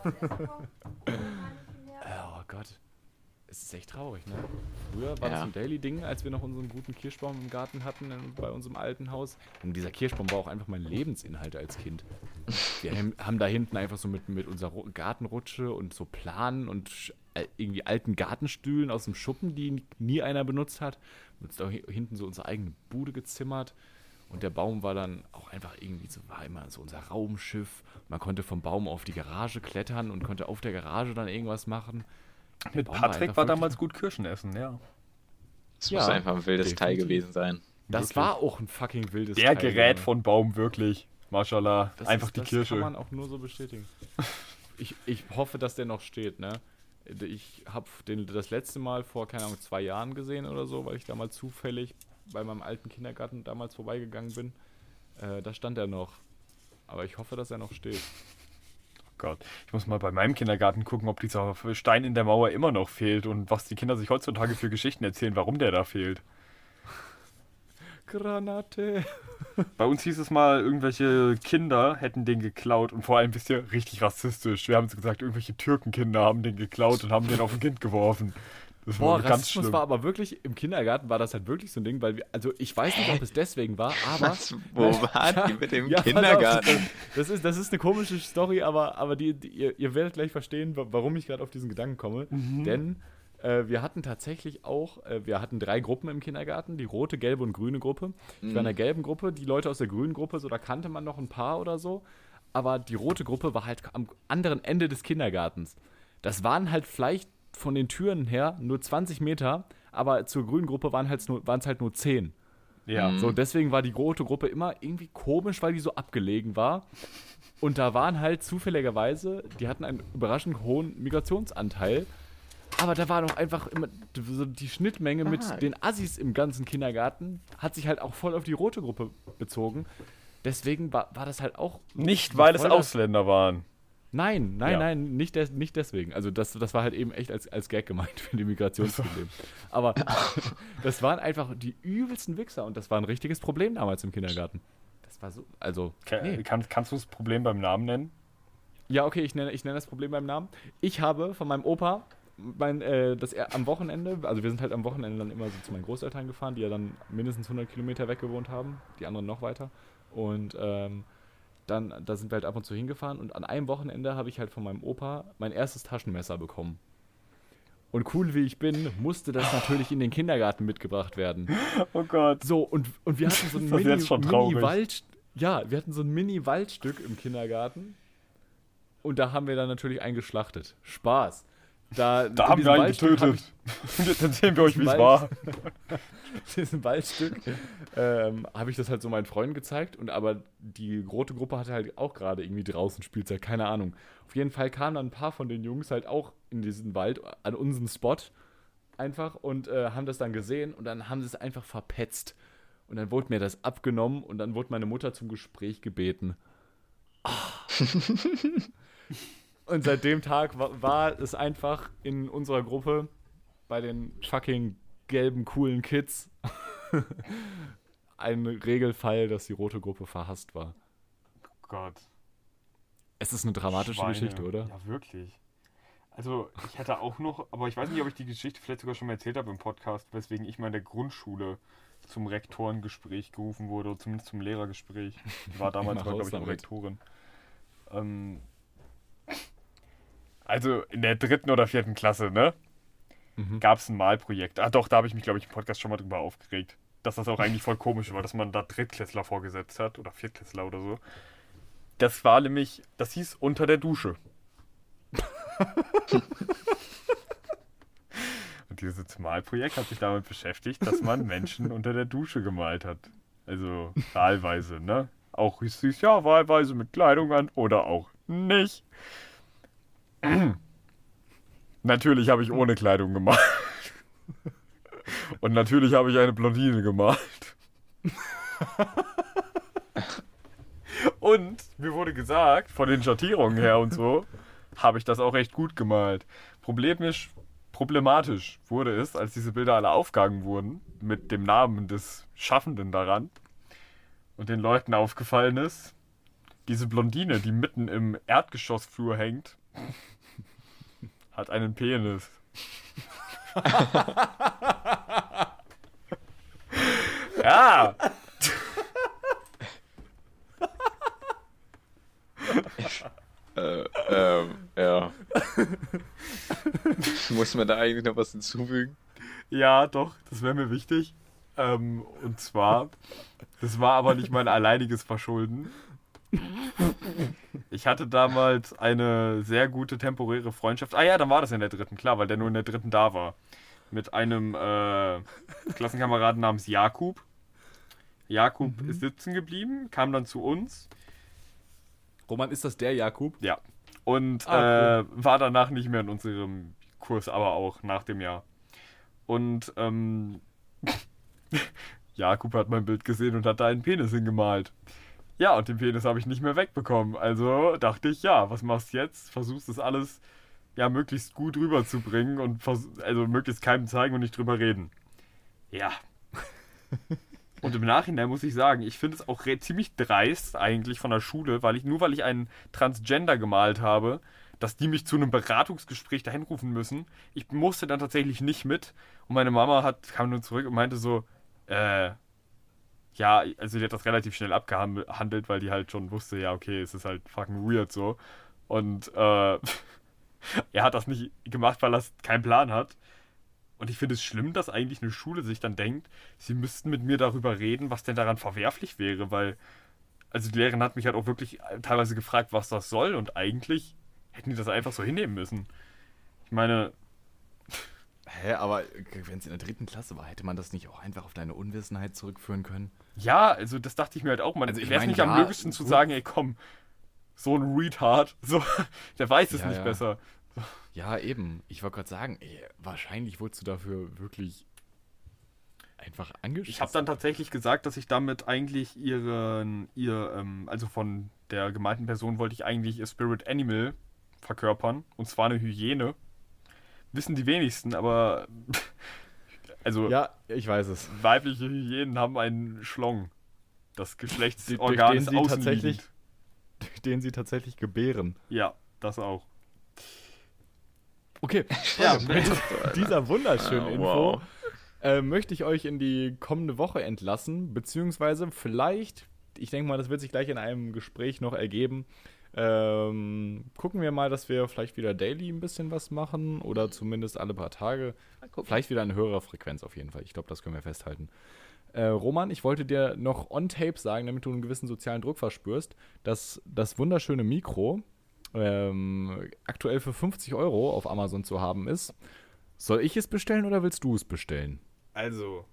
Oh Gott. Es ist echt traurig, ne? Früher war das Ja. ein Daily-Ding, als wir noch unseren guten Kirschbaum im Garten hatten, bei unserem alten Haus. Und dieser Kirschbaum war auch einfach mein Lebensinhalt als Kind. Wir haben da hinten einfach so mit unserer Gartenrutsche und so Planen und irgendwie alten Gartenstühlen aus dem Schuppen, die nie einer benutzt hat, uns da hinten so unsere eigene Bude gezimmert. Und der Baum war dann auch einfach irgendwie so, war immer so unser Raumschiff. Man konnte vom Baum auf die Garage klettern und konnte auf der Garage dann irgendwas machen. Der Mit Baum Patrick einfach war wirklich- damals gut Kirschen essen, ja. Es Ja, muss einfach ein wildes Teil definitiv. gewesen sein. Das Wirklich. war auch ein fucking wildes Der Teil, Gerät Junge. von Baum, wirklich. Mashallah. Das Einfach ist, die das Kirsche. kann man auch nur so bestätigen. Ich hoffe, dass der noch steht, ne? Ich habe das letzte Mal vor, keine Ahnung, 2 Jahren gesehen oder so, weil ich da mal zufällig bei meinem alten Kindergarten damals vorbeigegangen bin. Da stand er noch. Aber ich hoffe, dass er noch steht. Gott, ich muss mal bei meinem Kindergarten gucken, ob dieser Stein in der Mauer immer noch fehlt und was die Kinder sich heutzutage für Geschichten erzählen, warum der da fehlt. Granate. Bei uns hieß es mal, irgendwelche Kinder hätten den geklaut und vor allem, wisst ihr, richtig rassistisch. Wir haben es gesagt, irgendwelche Türkenkinder haben den geklaut und haben den auf ein Kind geworfen. Das Boah, war ganz Rassismus schlimm. war aber wirklich, im Kindergarten war das halt wirklich so ein Ding, weil wir, also ich weiß nicht, ob es deswegen war, aber... Was? Wo waren die mit dem pass auf, Kindergarten? das ist eine komische Story, aber ihr werdet gleich verstehen, warum ich gerade auf diesen Gedanken komme. Denn wir hatten tatsächlich auch, wir hatten 3 Gruppen im Kindergarten, die rote, gelbe und grüne Gruppe. Ich war in der gelben Gruppe, die Leute aus der grünen Gruppe, so da kannte man noch ein paar oder so. Aber die rote Gruppe war halt am anderen Ende des Kindergartens. Das waren halt vielleicht von den Türen her nur 20 Meter, aber zur grünen Gruppe waren es halt nur 10. Ja. So, deswegen war die rote Gruppe immer irgendwie komisch, weil die so abgelegen war. Und da waren halt zufälligerweise, die hatten einen überraschend hohen Migrationsanteil. Aber da war doch einfach immer so die Schnittmenge mit den Assis im ganzen Kindergarten, hat sich halt auch voll auf die rote Gruppe bezogen. Deswegen war das halt auch. Nicht, weil es voll- Ausländer waren. Nein, Ja. nicht deswegen. Also das war halt eben echt als Gag gemeint für die Migrationsprobleme. Aber das waren einfach die übelsten Wichser und das war ein richtiges Problem damals im Kindergarten. Das war so, also, nee. Kannst du das Problem beim Namen nennen? Ja, okay, ich nenne das Problem beim Namen. Ich habe von meinem Opa am Wochenende, also wir sind halt am Wochenende dann immer so zu meinen Großeltern gefahren, die ja dann mindestens 100 Kilometer weg gewohnt haben, die anderen noch weiter. Und da sind wir halt ab und zu hingefahren und an einem Wochenende habe ich halt von meinem Opa mein erstes Taschenmesser bekommen. Und cool wie ich bin, musste das natürlich in den Kindergarten mitgebracht werden. Oh Gott. So, und wir hatten so ein Ist das jetzt schon traurig? wir hatten so ein Mini-Waldstück im Kindergarten und da haben wir dann natürlich einen geschlachtet. Spaß. Da Da in haben diesem wir einen Waldstück hab getötet. Und jetzt erzählen wir euch, wie es Wald- war. diesem Waldstück habe ich das halt so meinen Freunden gezeigt aber die rote Gruppe hatte halt auch gerade irgendwie draußen Spielzeug, keine Ahnung. Auf jeden Fall kamen dann ein paar von den Jungs halt auch in diesen Wald, an unseren Spot einfach und haben das dann gesehen und dann haben sie es einfach verpetzt. Und dann wurde mir das abgenommen und dann wurde meine Mutter zum Gespräch gebeten. Und seit dem Tag war es einfach in unserer Gruppe bei den fucking gelben, coolen Kids ein Regelfall, dass die rote Gruppe verhasst war. Gott. Es ist eine dramatische Schweine. Geschichte, oder? Ja, wirklich. Also, ich hätte auch noch, aber ich weiß nicht, ob ich die Geschichte vielleicht sogar schon mal erzählt habe im Podcast, weswegen ich mal in der Grundschule zum Rektorengespräch gerufen wurde, oder zumindest zum Lehrergespräch. Die war damals, Mach glaube raus ich, auch damit. Rektorin. Also in der 3. oder 4. Klasse, ne? Gab es ein Malprojekt. Ah doch, da habe ich mich, glaube ich, im Podcast schon mal drüber aufgeregt. Dass das auch eigentlich voll komisch war, dass man da Drittklässler vorgesetzt hat. Oder Viertklässler oder so. Das war nämlich, das hieß unter der Dusche. Und dieses Malprojekt hat sich damit beschäftigt, dass man Menschen unter der Dusche gemalt hat. Also wahlweise, ne? Auch hieß es ja wahlweise mit Kleidung an oder auch nicht. Natürlich habe ich ohne Kleidung gemalt. Und natürlich habe ich eine Blondine gemalt. Und mir wurde gesagt, von den Schattierungen her und so, habe ich das auch recht gut gemalt. Problematisch wurde es, als diese Bilder alle aufgegangen wurden, mit dem Namen des Schaffenden daran, und den Leuten aufgefallen ist, diese Blondine, die mitten im Erdgeschossflur hängt, hat einen Penis. Ja. Ja. Muss man da eigentlich noch was hinzufügen? Ja, doch, das wäre mir wichtig. Und zwar, das war aber nicht mein alleiniges Verschulden. Ich hatte damals eine sehr gute temporäre Freundschaft. Ah ja, dann war das in der 3., klar, weil der nur in der 3. da war. Mit einem Klassenkameraden namens Jakub. Jakub ist sitzen geblieben, kam dann zu uns. Roman, ist das der Jakub? Ja. Und Cool. war danach nicht mehr in unserem Kurs, aber auch nach dem Jahr. Und Jakub hat mein Bild gesehen und hat da einen Penis hingemalt. Ja, und den Penis habe ich nicht mehr wegbekommen. Also dachte ich, ja, was machst du jetzt? Versuchst das alles ja möglichst gut rüberzubringen und also möglichst keinem zeigen und nicht drüber reden. Ja. Und im Nachhinein muss ich sagen, ich finde es auch ziemlich dreist eigentlich von der Schule, weil ich einen Transgender gemalt habe, dass die mich zu einem Beratungsgespräch dahin rufen müssen. Ich musste dann tatsächlich nicht mit und meine Mama kam nur zurück und meinte so, ja, also die hat das relativ schnell abgehandelt, weil die halt schon wusste, ja, okay, es ist halt fucking weird so. Und er hat das nicht gemacht, weil er keinen Plan hat. Und ich finde es schlimm, dass eigentlich eine Schule sich dann denkt, sie müssten mit mir darüber reden, was denn daran verwerflich wäre, weil, also die Lehrerin hat mich halt auch wirklich teilweise gefragt, was das soll, und eigentlich hätten die das einfach so hinnehmen müssen. Ich meine... Hä, aber wenn es in der 3. Klasse war, hätte man das nicht auch einfach auf deine Unwissenheit zurückführen können? Ja, also das dachte ich mir halt auch. Also ich wäre es meine, nicht am ja, logischsten zu sagen, ey komm, so ein Retard, so, der weiß es Ja, nicht ja. besser. Ja, eben. Ich wollte gerade sagen, ey, wahrscheinlich wurdest du dafür wirklich einfach angeschissen. Ich habe dann tatsächlich gesagt, dass ich damit eigentlich also von der gemalten Person wollte ich eigentlich ihr Spirit Animal verkörpern, und zwar eine Hyäne. Wissen die wenigsten, aber also Ja, ich weiß es. weibliche Hyänen haben einen Schlong. Das Durch Geschlechtsorgan den ist sie außenliegend. Durch den sie tatsächlich gebären. Ja, das auch. Okay, Ja, mit dieser wunderschönen Info Wow. möchte ich euch in die kommende Woche entlassen, beziehungsweise vielleicht, ich denke mal, das wird sich gleich in einem Gespräch noch ergeben, gucken wir mal, dass wir vielleicht wieder daily ein bisschen was machen oder zumindest alle paar Tage. Vielleicht wieder eine höhere Frequenz auf jeden Fall. Ich glaube, das können wir festhalten. Roman, ich wollte dir noch on tape sagen, damit du einen gewissen sozialen Druck verspürst, dass das wunderschöne Mikro aktuell für 50 € auf Amazon zu haben ist. Soll ich es bestellen oder willst du es bestellen? Also,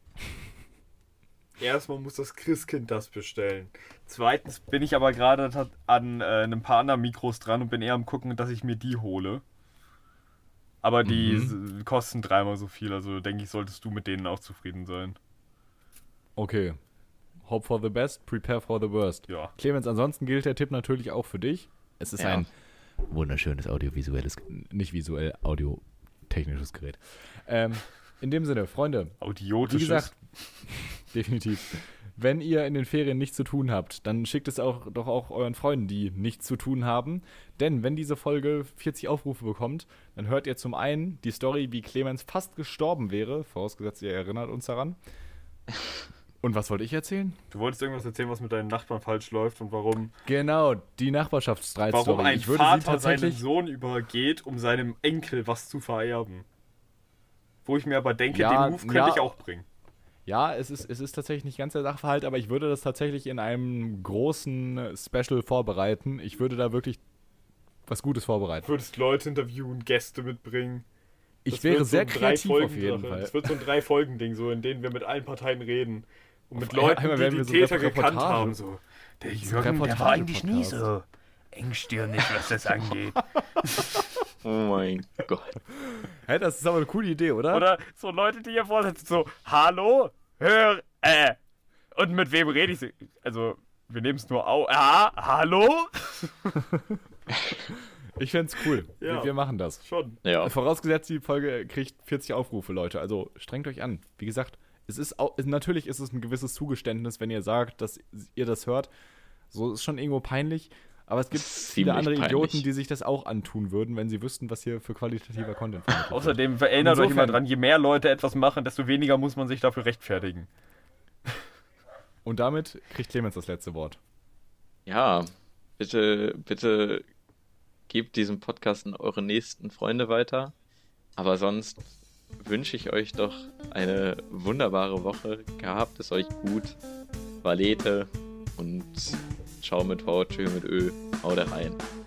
erstmal muss das Christkind das bestellen. Zweitens bin ich aber gerade an ein paar anderen Mikros dran und bin eher am gucken, dass ich mir die hole. Aber die kosten 3-mal so viel, also denke ich, solltest du mit denen auch zufrieden sein. Okay. Hope for the best, prepare for the worst. Ja. Clemens, ansonsten gilt der Tipp natürlich auch für dich. Es ist Ja. ein wunderschönes audiovisuelles, nicht visuell, audiotechnisches Gerät. In dem Sinne, Freunde, wie Audiotisches. gesagt, definitiv. Wenn ihr in den Ferien nichts zu tun habt, dann schickt es doch auch euren Freunden, die nichts zu tun haben. Denn wenn diese Folge 40 Aufrufe bekommt, dann hört ihr zum einen die Story, wie Clemens fast gestorben wäre, vorausgesetzt ihr erinnert uns daran. Und was wollte ich erzählen? Du wolltest irgendwas erzählen, was mit deinen Nachbarn falsch läuft und warum Genau, die Nachbarschaftsstreitstory. ein Ich würde sie Vater seinen tatsächlich... Sohn übergeht, um seinem Enkel was zu vererben. Wo ich mir aber denke, Ja, den Move könnte ja. ich auch bringen. Ja, es ist tatsächlich nicht ganz der Sachverhalt, aber ich würde das tatsächlich in einem großen Special vorbereiten. Ich würde da wirklich was Gutes vorbereiten. Du würdest Leute interviewen, Gäste mitbringen. Ich Das wäre wird so sehr ein kreativ auf jeden Drei-Folgen-Sache. Fall. Das wird so ein 3-Folgen-Ding, so in denen wir mit allen Parteien reden. Und mit Auf Leuten, einmal die werden die wir so Täter gekannt Reportage. haben. So. Der So Jürgen, der war Reportage-Podcast. eigentlich nie so engstirnig, was das angeht. Oh mein Gott. Hä, das ist aber eine coole Idee, oder? Oder so Leute, die hier vorsitzen, so, hallo, hör, und mit wem rede ich? Also, wir nehmen es nur auf. Hallo? Ich fänd's cool. Ja. Wir machen das. Schon. Ja. Vorausgesetzt, die Folge kriegt 40 Aufrufe, Leute. Also strengt euch an. Wie gesagt, natürlich ist es ein gewisses Zugeständnis, wenn ihr sagt, dass ihr das hört. So ist schon irgendwo peinlich. Aber es gibt viele Ziemlich andere peinlich. Idioten, die sich das auch antun würden, wenn sie wüssten, was hier für qualitativer Content vermittelt wird. Außerdem erinnert euch immer Insofern- dran, je mehr Leute etwas machen, desto weniger muss man sich dafür rechtfertigen. Und damit kriegt Clemens das letzte Wort. Ja, bitte gebt diesen Podcast an eure nächsten Freunde weiter. Aber sonst wünsche ich euch doch eine wunderbare Woche. Gehabt es euch gut. Valete und ciao mit V, tschö mit Ö. Haut rein.